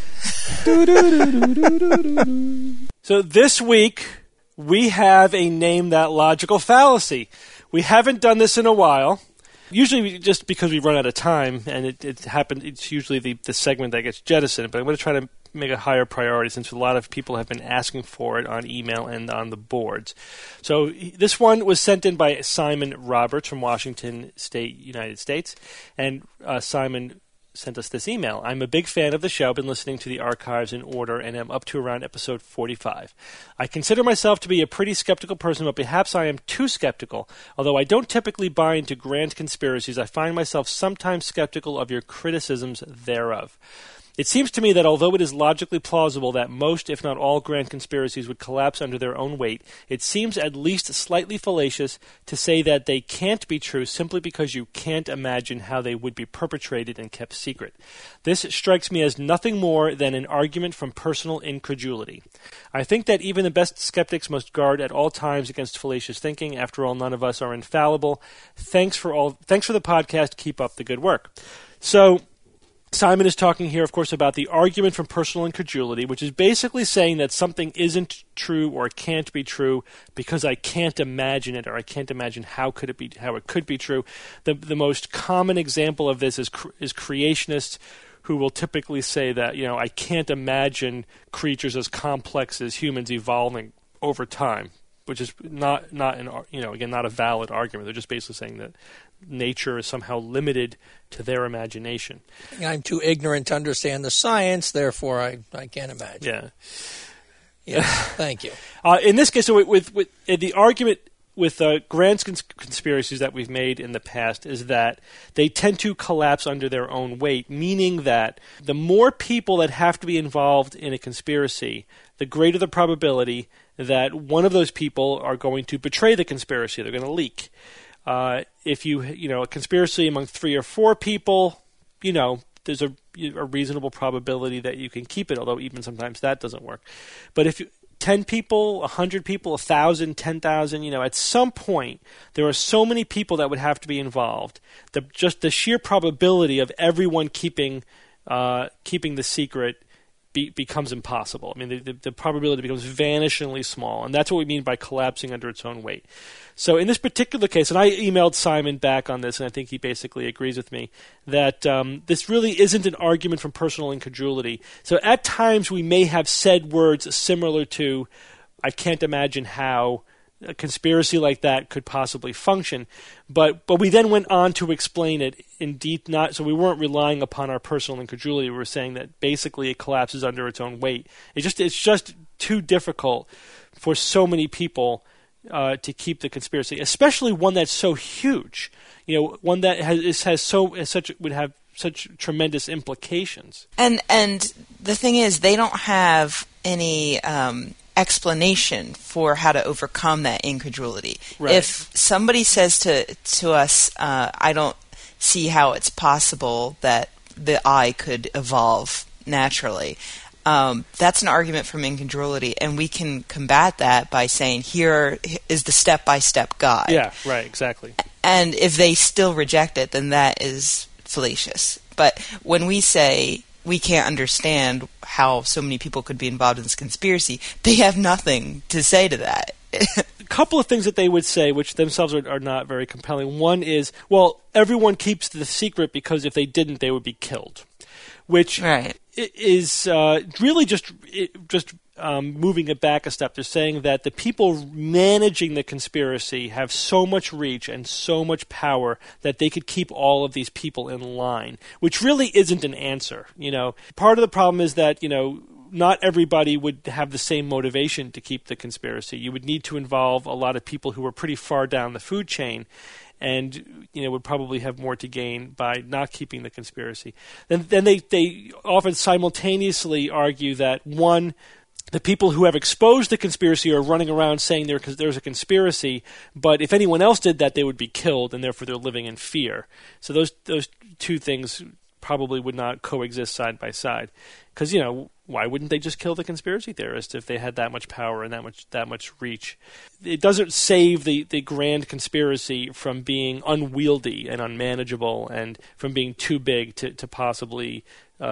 So this week we have a Name That Logical Fallacy. We haven't done this in a while. Usually just because we run out of time, and it happened. It's usually the segment that gets jettisoned. But I'm going to try to make a higher priority since a lot of people have been asking for it on email and on the boards. So this one was sent in by Simon Roberts from Washington State, United States. And Simon sent us this email. I'm a big fan of the show, been listening to the archives in order, and am up to around episode 45. I consider myself to be a pretty skeptical person, but perhaps I am too skeptical. Although I don't typically buy into grand conspiracies, I find myself sometimes skeptical of your criticisms thereof. It seems to me that although it is logically plausible that most, if not all, grand conspiracies would collapse under their own weight, it seems at least slightly fallacious to say that they can't be true simply because you can't imagine how they would be perpetrated and kept secret. This strikes me as nothing more than an argument from personal incredulity. I think that even the best skeptics must guard at all times against fallacious thinking. After all, none of us are infallible. Thanks for the podcast. Keep up the good work. So Simon is talking here, of course, about the argument from personal incredulity, which is basically saying that something isn't true or can't be true because I can't imagine it, or I can't imagine how it could be true. The most common example of this is creationists, who will typically say that I can't imagine creatures as complex as humans evolving over time, which is not a valid argument. They're just basically saying that nature is somehow limited to their imagination. I'm too ignorant to understand the science, therefore I can't imagine. Yeah, thank you. In this case, so with the argument with grand conspiracies that we've made in the past is that they tend to collapse under their own weight, meaning that the more people that have to be involved in a conspiracy, the greater the probability that one of those people are going to betray the conspiracy. They're going to leak. If a conspiracy among 3 or 4 people, there's a reasonable probability that you can keep it, although even sometimes that doesn't work. But if 10 people, 100 people, 1,000, 10,000, at some point there are so many people that would have to be involved. Just the sheer probability of everyone keeping the secret becomes impossible. I mean, the probability becomes vanishingly small, and that's what we mean by collapsing under its own weight. So in this particular case, and I emailed Simon back on this, and I think he basically agrees with me, that this really isn't an argument from personal incredulity. So at times we may have said words similar to, I can't imagine how a conspiracy like that could possibly function, but we then went on to explain it in deep. So we weren't relying upon our personal incredulity. We were saying that basically it collapses under its own weight. It's just too difficult for so many people to keep the conspiracy, especially one that's so huge. One that would have such tremendous implications. And the thing is, they don't have any explanation for how to overcome that incredulity. Right. If somebody says to us, I don't see how it's possible that the eye could evolve naturally, that's an argument from incredulity, and we can combat that by saying, here is the step-by-step guide. Yeah, right, exactly. And if they still reject it, then that is fallacious. But when we say we can't understand how so many people could be involved in this conspiracy, they have nothing to say to that. A couple of things that they would say, which themselves are not very compelling. One is, well, everyone keeps the secret because if they didn't, they would be killed. Which is really just moving it back a step. They're saying that the people managing the conspiracy have so much reach and so much power that they could keep all of these people in line, which really isn't an answer. Part of the problem is that, not everybody would have the same motivation to keep the conspiracy. You would need to involve a lot of people who are pretty far down the food chain, and would probably have more to gain by not keeping the conspiracy. Then they often simultaneously argue that, one, the people who have exposed the conspiracy are running around saying there's a conspiracy, but if anyone else did that, they would be killed, and therefore they're living in fear. So those two things probably would not coexist side by side. Because, why wouldn't they just kill the conspiracy theorist if they had that much power and that much reach? It doesn't save the grand conspiracy from being unwieldy and unmanageable and from being too big to possibly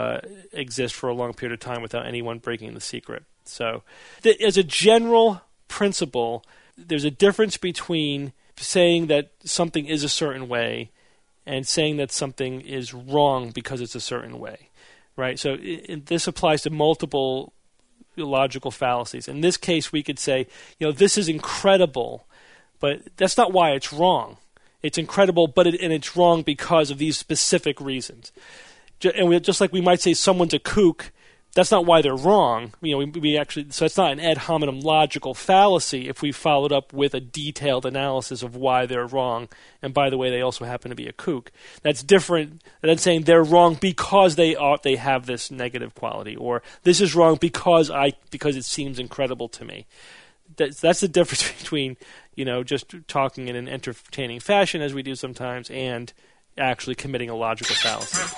exist for a long period of time without anyone breaking the secret. So, as a general principle, there's a difference between saying that something is a certain way and saying that something is wrong because it's a certain way, right? So this applies to multiple logical fallacies. In this case, we could say, this is incredible, but that's not why it's wrong. It's incredible, and it's wrong because of these specific reasons. And just like we might say someone's a kook, that's not why they're wrong. So it's not an ad hominem logical fallacy if we followed up with a detailed analysis of why they're wrong. And by the way, they also happen to be a kook. That's different than saying they're wrong because they have this negative quality, or this is wrong because it seems incredible to me. That's the difference between just talking in an entertaining fashion as we do sometimes and actually committing a logical fallacy.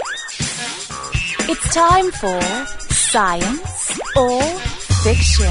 It's time for Science or Fiction.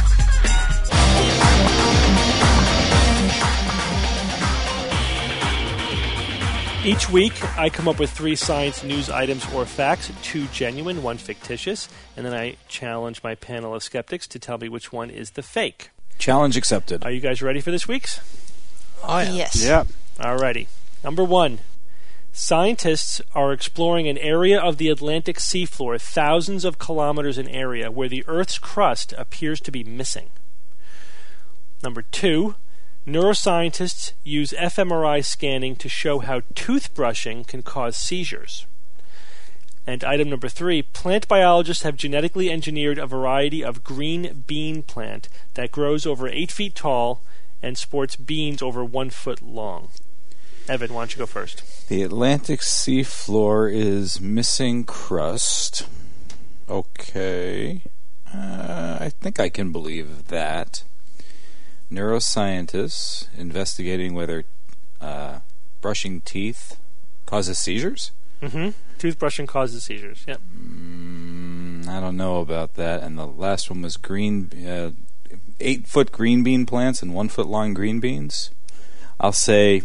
Each week, I come up with 3 science news items or facts, 2 genuine, 1 fictitious, and then I challenge my panel of skeptics to tell me which one is the fake. Challenge accepted. Are you guys ready for this week's? Oh, yeah. Yes. Yeah. Alrighty. Number 1. Scientists are exploring an area of the Atlantic seafloor thousands of kilometers in area where the Earth's crust appears to be missing. Number 2. Neuroscientists use fMRI scanning to show how toothbrushing can cause seizures. And item number 3. Plant biologists have genetically engineered a variety of green bean plant that grows over 8 feet tall and sports beans over 1 foot long. Evan, why don't you go first? The Atlantic seafloor is missing crust. Okay. I think I can believe that. Neuroscientists investigating whether brushing teeth causes seizures? Mm-hmm. Toothbrushing causes seizures, yep. I don't know about that. And the last one was 8-foot green bean plants and 1 foot long green beans. I'll say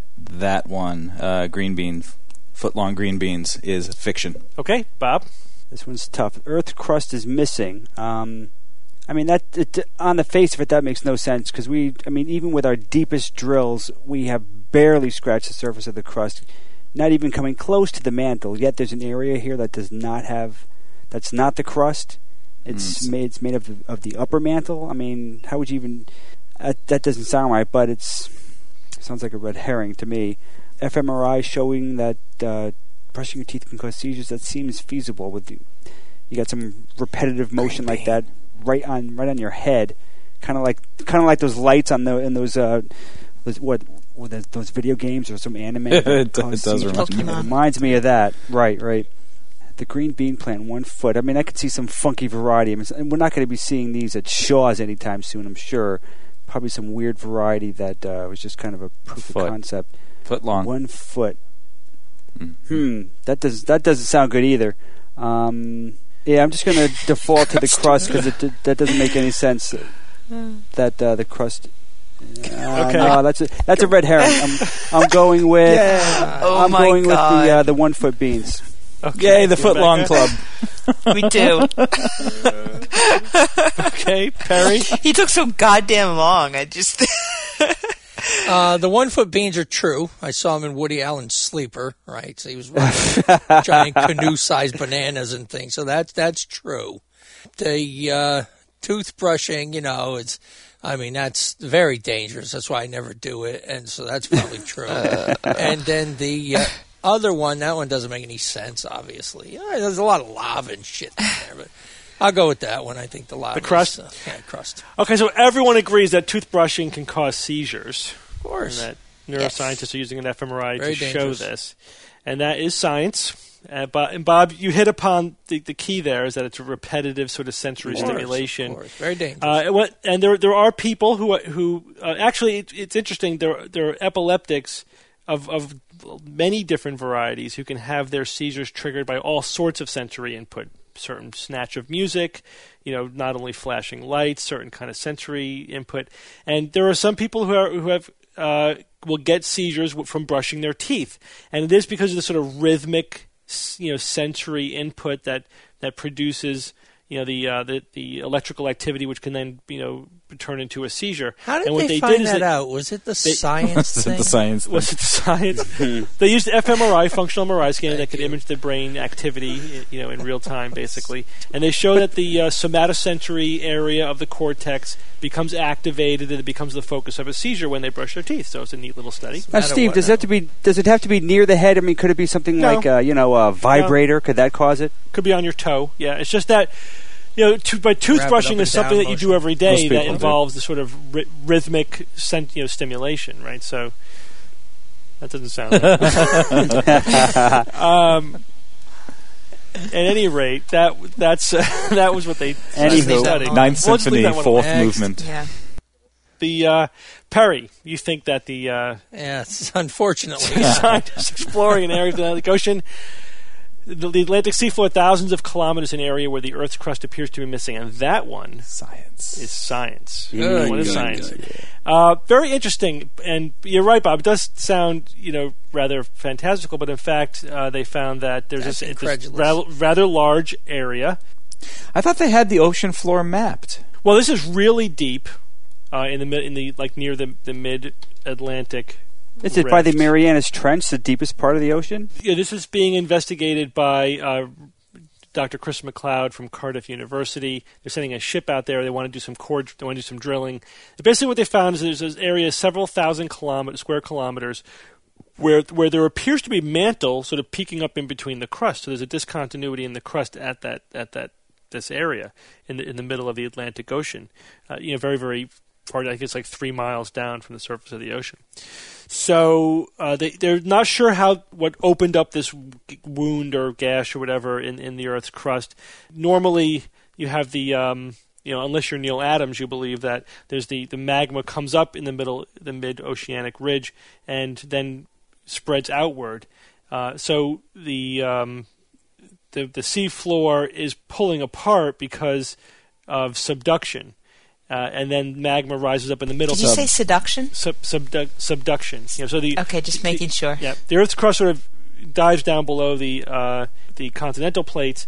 that one, foot-long green beans, is fiction. Okay, Bob? This one's tough. Earth's crust is missing. I mean, on the face of it, that makes no sense because even with our deepest drills, we have barely scratched the surface of the crust, not even coming close to the mantle. Yet there's an area here that does not have, that's not the crust. It's made of the upper mantle. I mean, how would you even? That doesn't sound right, but it sounds like a red herring to me. fMRI showing that brushing your teeth can cause seizures. That seems feasible. You got some repetitive motion like that. Right on your head, kind of like those lights on those video games or some anime. It does reminds me of that. Right. The green bean plant, 1 foot. I mean, I could see some funky variety. And we're not going to be seeing these at Shaw's anytime soon, I'm sure. Probably some weird variety that was just kind of a proof of concept. Foot long. 1 foot. That doesn't sound good either. Yeah, I'm just going to default to the crust because that doesn't make any sense. That the crust. Okay. No, that's a red herring. I'm going with. Yeah. I'm going with the 1 foot beans. Okay, yay, the foot long club. Me too. Okay, Perry. He took so goddamn long. I just. The 1 foot beans are true. I saw him in Woody Allen's Sleeper, right? So he was running giant canoe-sized bananas and things. So that's true. The toothbrushing, that's very dangerous. That's why I never do it, and so that's probably true. And then the other one, that one doesn't make any sense, obviously. There's a lot of lava and shit in there, but I'll go with that one. I think the lava. The crust? Crust. Okay, so everyone agrees that toothbrushing can cause seizures. Of course. And that neuroscientists are using an fMRI Very to dangerous. show this. And that is science. And Bob, you hit upon the key there, is that it's a repetitive sort of sensory stimulation. Of course. Very dangerous. And there are people who actually, it's interesting, there are epileptics of many different varieties who can have their seizures triggered by all sorts of sensory input. Certain snatch of music, not only flashing lights, certain kind of sensory input, and there are some people who have will get seizures from brushing their teeth, and it is because of the sort of rhythmic, sensory input that produces the electrical activity, which can then turn into a seizure. How did and what they did find is that out? Was it the science thing? Was it the science? They used fMRI, functional MRI scanning, that could image the brain activity, in real time, basically. And they show that the somatosensory area of the cortex becomes activated, and it becomes the focus of a seizure when they brush their teeth. So it's a neat little study. Now, Steve, does it have to be near the head? I mean, could it be something like a vibrator? No. Could that cause it? Could be on your toe. Yeah, it's just that. But toothbrushing is something that you do every day that involves the sort of rhythmic, stimulation, right? So that doesn't sound right. At any rate, that was what they studied. Ninth Symphony, fourth movement. Yeah. The Perry, you think that the unfortunately scientists exploring an area of the Atlantic Ocean. The Atlantic seafloor, thousands of kilometers in area where the Earth's crust appears to be missing, and that one is science. One is science. Very interesting, and you're right, Bob. It does sound, rather fantastical, but in fact, they found that there's this rather large area. I thought they had the ocean floor mapped. Well, this is really deep, near the mid-Atlantic. Is it by the Marianas Trench, the deepest part of the ocean? Yeah, this is being investigated by Dr. Chris McLeod from Cardiff University. They're sending a ship out there. They want to do some They want to do some drilling. Basically, what they found is there's this area, several thousand square kilometers, where there appears to be mantle sort of peeking up in between the crust. So there's a discontinuity in the crust at this area in the middle of the Atlantic Ocean. Very, very far. I think it's like 3 miles down from the surface of the ocean. So they're not sure what opened up this wound or gash or whatever in the Earth's crust. Normally, you have the unless you're Neil Adams, you believe that there's the magma comes up in the mid-oceanic ridge and then spreads outward. So the sea floor is pulling apart because of subduction. And then magma rises up in the middle. Did you say seduction? Subduction. Okay, just making sure. Yeah, the Earth's crust sort of dives down below the continental plates,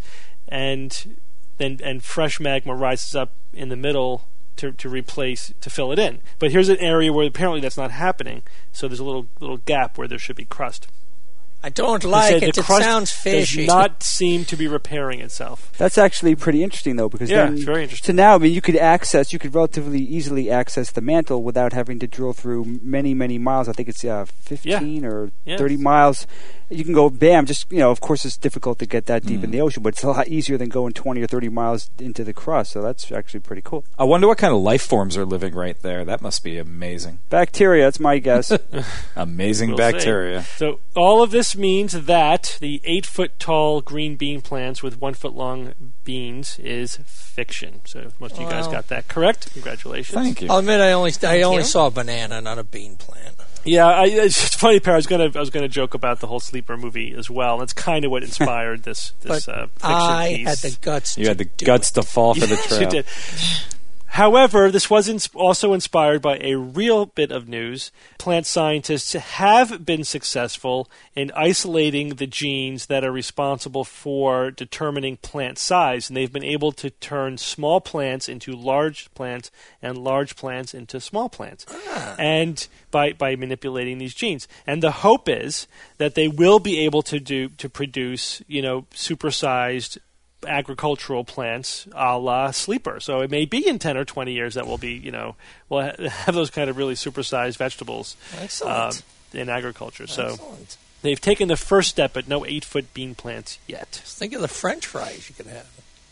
and fresh magma rises up in the middle to fill it in. But here's an area where apparently that's not happening, so there's a little gap where there should be crust. I don't like it. It sounds fishy. Does not seem to be repairing itself. That's actually pretty interesting, though, because it's very interesting. So now, I mean, you could relatively easily access the mantle without having to drill through many, many miles. I think it's 15 or 30 miles. You can go, bam, just, of course it's difficult to get that deep in the ocean, but it's a lot easier than going 20 or 30 miles into the crust, so that's actually pretty cool. I wonder what kind of life forms are living right there. That must be amazing. Bacteria, that's my guess. Amazing bacteria. See. So all of this means that the 8-foot-tall green bean plants with 1-foot-long beans is fiction. So most of you guys got that correct. Congratulations. Thank you. I'll admit I only saw a banana, not a bean plant. Yeah, it's funny, Per. I was gonna joke about the whole Sleeper movie as well. That's kind of what inspired this fiction I piece. had the guts. You had the guts to fall for the trap. You did. However, this was also inspired by a real bit of news. Plant scientists have been successful in isolating the genes that are responsible for determining plant size, and they've been able to turn small plants into large plants and large plants into small plants, and by manipulating these genes. And the hope is that they will be able to produce, supersized agricultural plants a la Sleeper. So it may be in 10 or 20 years that we'll be, we'll have those kind of really supersized vegetables in agriculture. Excellent. So they've taken the first step, but no 8-foot bean plants yet. Think of the French fries you could have.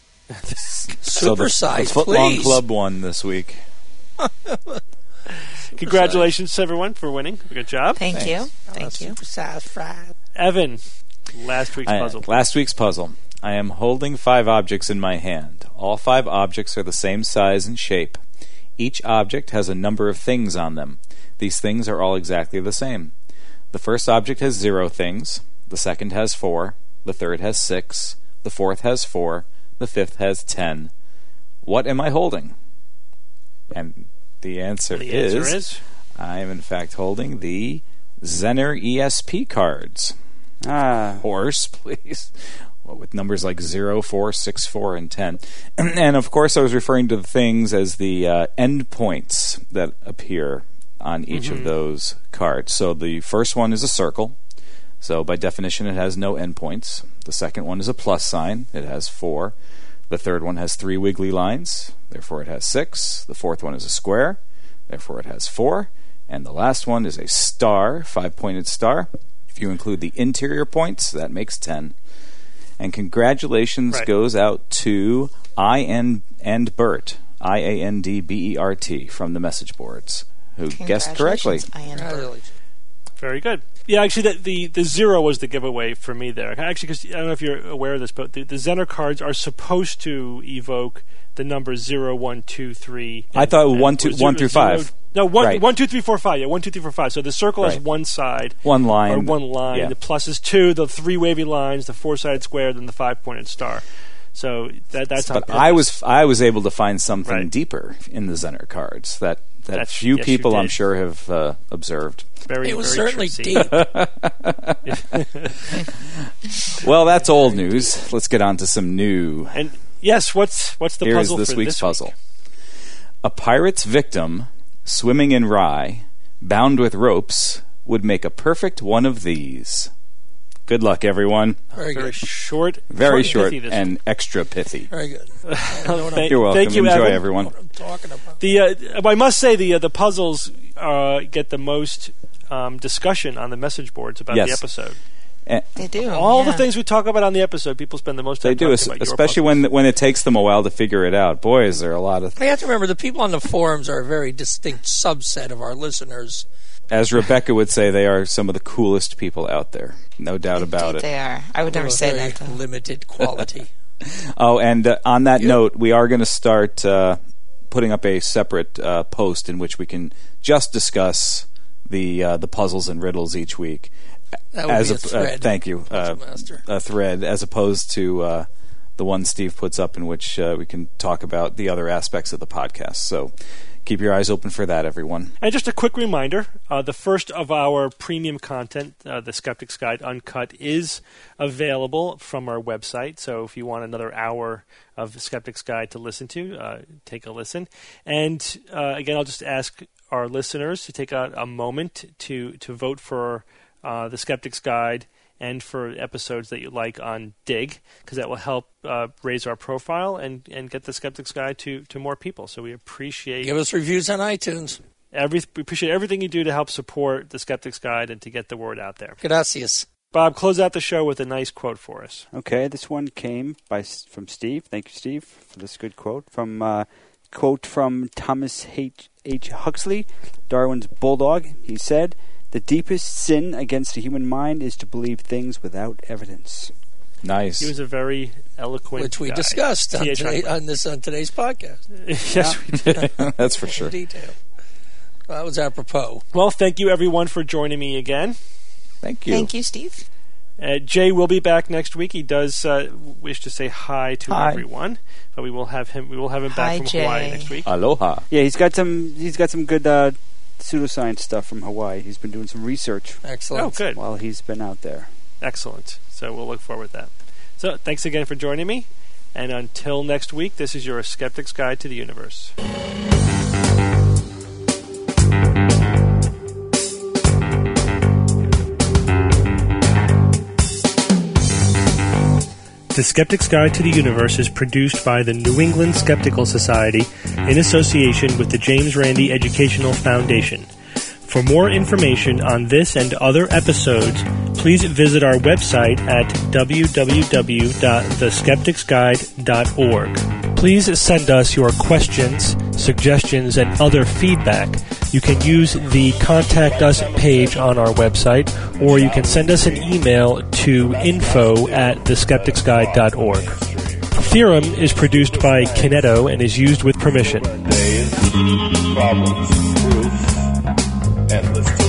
Supersized, so the Footlong Club won this week. Congratulations to everyone for winning. Good job. Thank you. Supersized fries. Evan, last week's puzzle. Last week's puzzle. I am holding 5 objects in my hand. All 5 objects are the same size and shape. Each object has a number of things on them. These things are all exactly the same. The first object has 0 things. The second has 4. The third has 6. The fourth has 4. The fifth has 10. What am I holding? And the answer is I am in fact holding the Zener ESP cards. Horse, please. With numbers like 0, 4, 6, 4, and 10. And of course I was referring to the things as the endpoints that appear on each of those cards. So the first one is a circle. So by definition it has no endpoints. The second one is a plus sign. It has 4. The third one has 3 wiggly lines. Therefore it has 6. The fourth one is a square. Therefore it has 4. And the last one is a star, 5-pointed star. If you include the interior points, that makes 10. And congratulations goes out to and Bert, IANDBERT, from the message boards, who guessed correctly. Very good. Yeah, actually, the 0 was the giveaway for me there. Actually, because I don't know if you're aware of this, but the Zener cards are supposed to evoke the numbers 0, 1, 2, 3. I thought 1 through 5. No, 1, 2, 3, 4, 5. Yeah, 1, 2, 3, 4, 5. So the circle has one side. One line. Or one line. Yeah. The plus is 2, the 3 wavy lines, the 4-sided square, then the 5-pointed star. So that's how. But I was able to find something deeper in the Zener cards that few people I'm sure have observed. It was certainly deep. Well, that's old news. Let's get on to some new. And yes, what's the Here's puzzle this for week's this puzzle. Week? A pirate's victim, swimming in rye, bound with ropes, would make a perfect one of these. Good luck, everyone. Very short. Very short and week. Extra pithy. Very good. You're welcome. Thank you, Enjoy, Evan. everyone. What I'm talking about. I must say the puzzles get the most discussion on the message boards about the episode. They do. All the things we talk about on the episode, people spend the most time talking about. Especially when it takes them a while to figure it out. Boy, is there a lot of... You have to remember, the people on the forums are a very distinct subset of our listeners. As Rebecca would say, they are some of the coolest people out there. No doubt about it. They are. I would never say that, though. Limited quality. Oh, and on that note, we are going to start putting up a separate post in which we can just discuss the puzzles and riddles each week. That would be a thread. Thank you. A thread, as opposed to the one Steve puts up in which we can talk about the other aspects of the podcast. So Keep your eyes open for that, everyone. And just a quick reminder, the first of our premium content, The Skeptic's Guide Uncut, is available from our website. So if you want another hour of The Skeptic's Guide to listen to, take a listen. And again, I'll just ask our listeners to take a moment to vote for The Skeptic's Guide and for episodes that you like on Dig, because that will help raise our profile and get the Skeptic's Guide to more people. So we appreciate... Give us reviews on iTunes. We appreciate everything you do to help support the Skeptic's Guide and to get the word out there. Gracias. Bob, close out the show with a nice quote for us. Okay, this one came from Steve. Thank you, Steve, for this good quote. Quote from Thomas H. Huxley, Darwin's Bulldog. He said, "The deepest sin against the human mind is to believe things without evidence." Nice. He was a very eloquent Which we guy. discussed on today's podcast. Yes, we did. That's for sure. In detail. That was apropos. Well, thank you, everyone, for joining me again. Thank you. Thank you, Steve. Jay will be back next week. He does wish to say hi to Hi. everyone, but we will have him back from Jay. Hawaii next week. Aloha. Yeah, he's got some good pseudoscience stuff from Hawaii. He's been doing some research Excellent. Oh, good. while he's been out there. Excellent. So we'll look forward to that. So thanks again for joining me. And until next week, this is your Skeptic's Guide to the Universe. The Skeptic's Guide to the Universe is produced by the New England Skeptical Society in association with the James Randi Educational Foundation. For more information on this and other episodes, please visit our website at www.theskepticsguide.org. Please send us your questions, suggestions, and other feedback. You can use the Contact Us page on our website, or you can send us an email to info@theskepticsguide.org. Theorem is produced by Kineto and is used with permission. Days, problems, proof, endless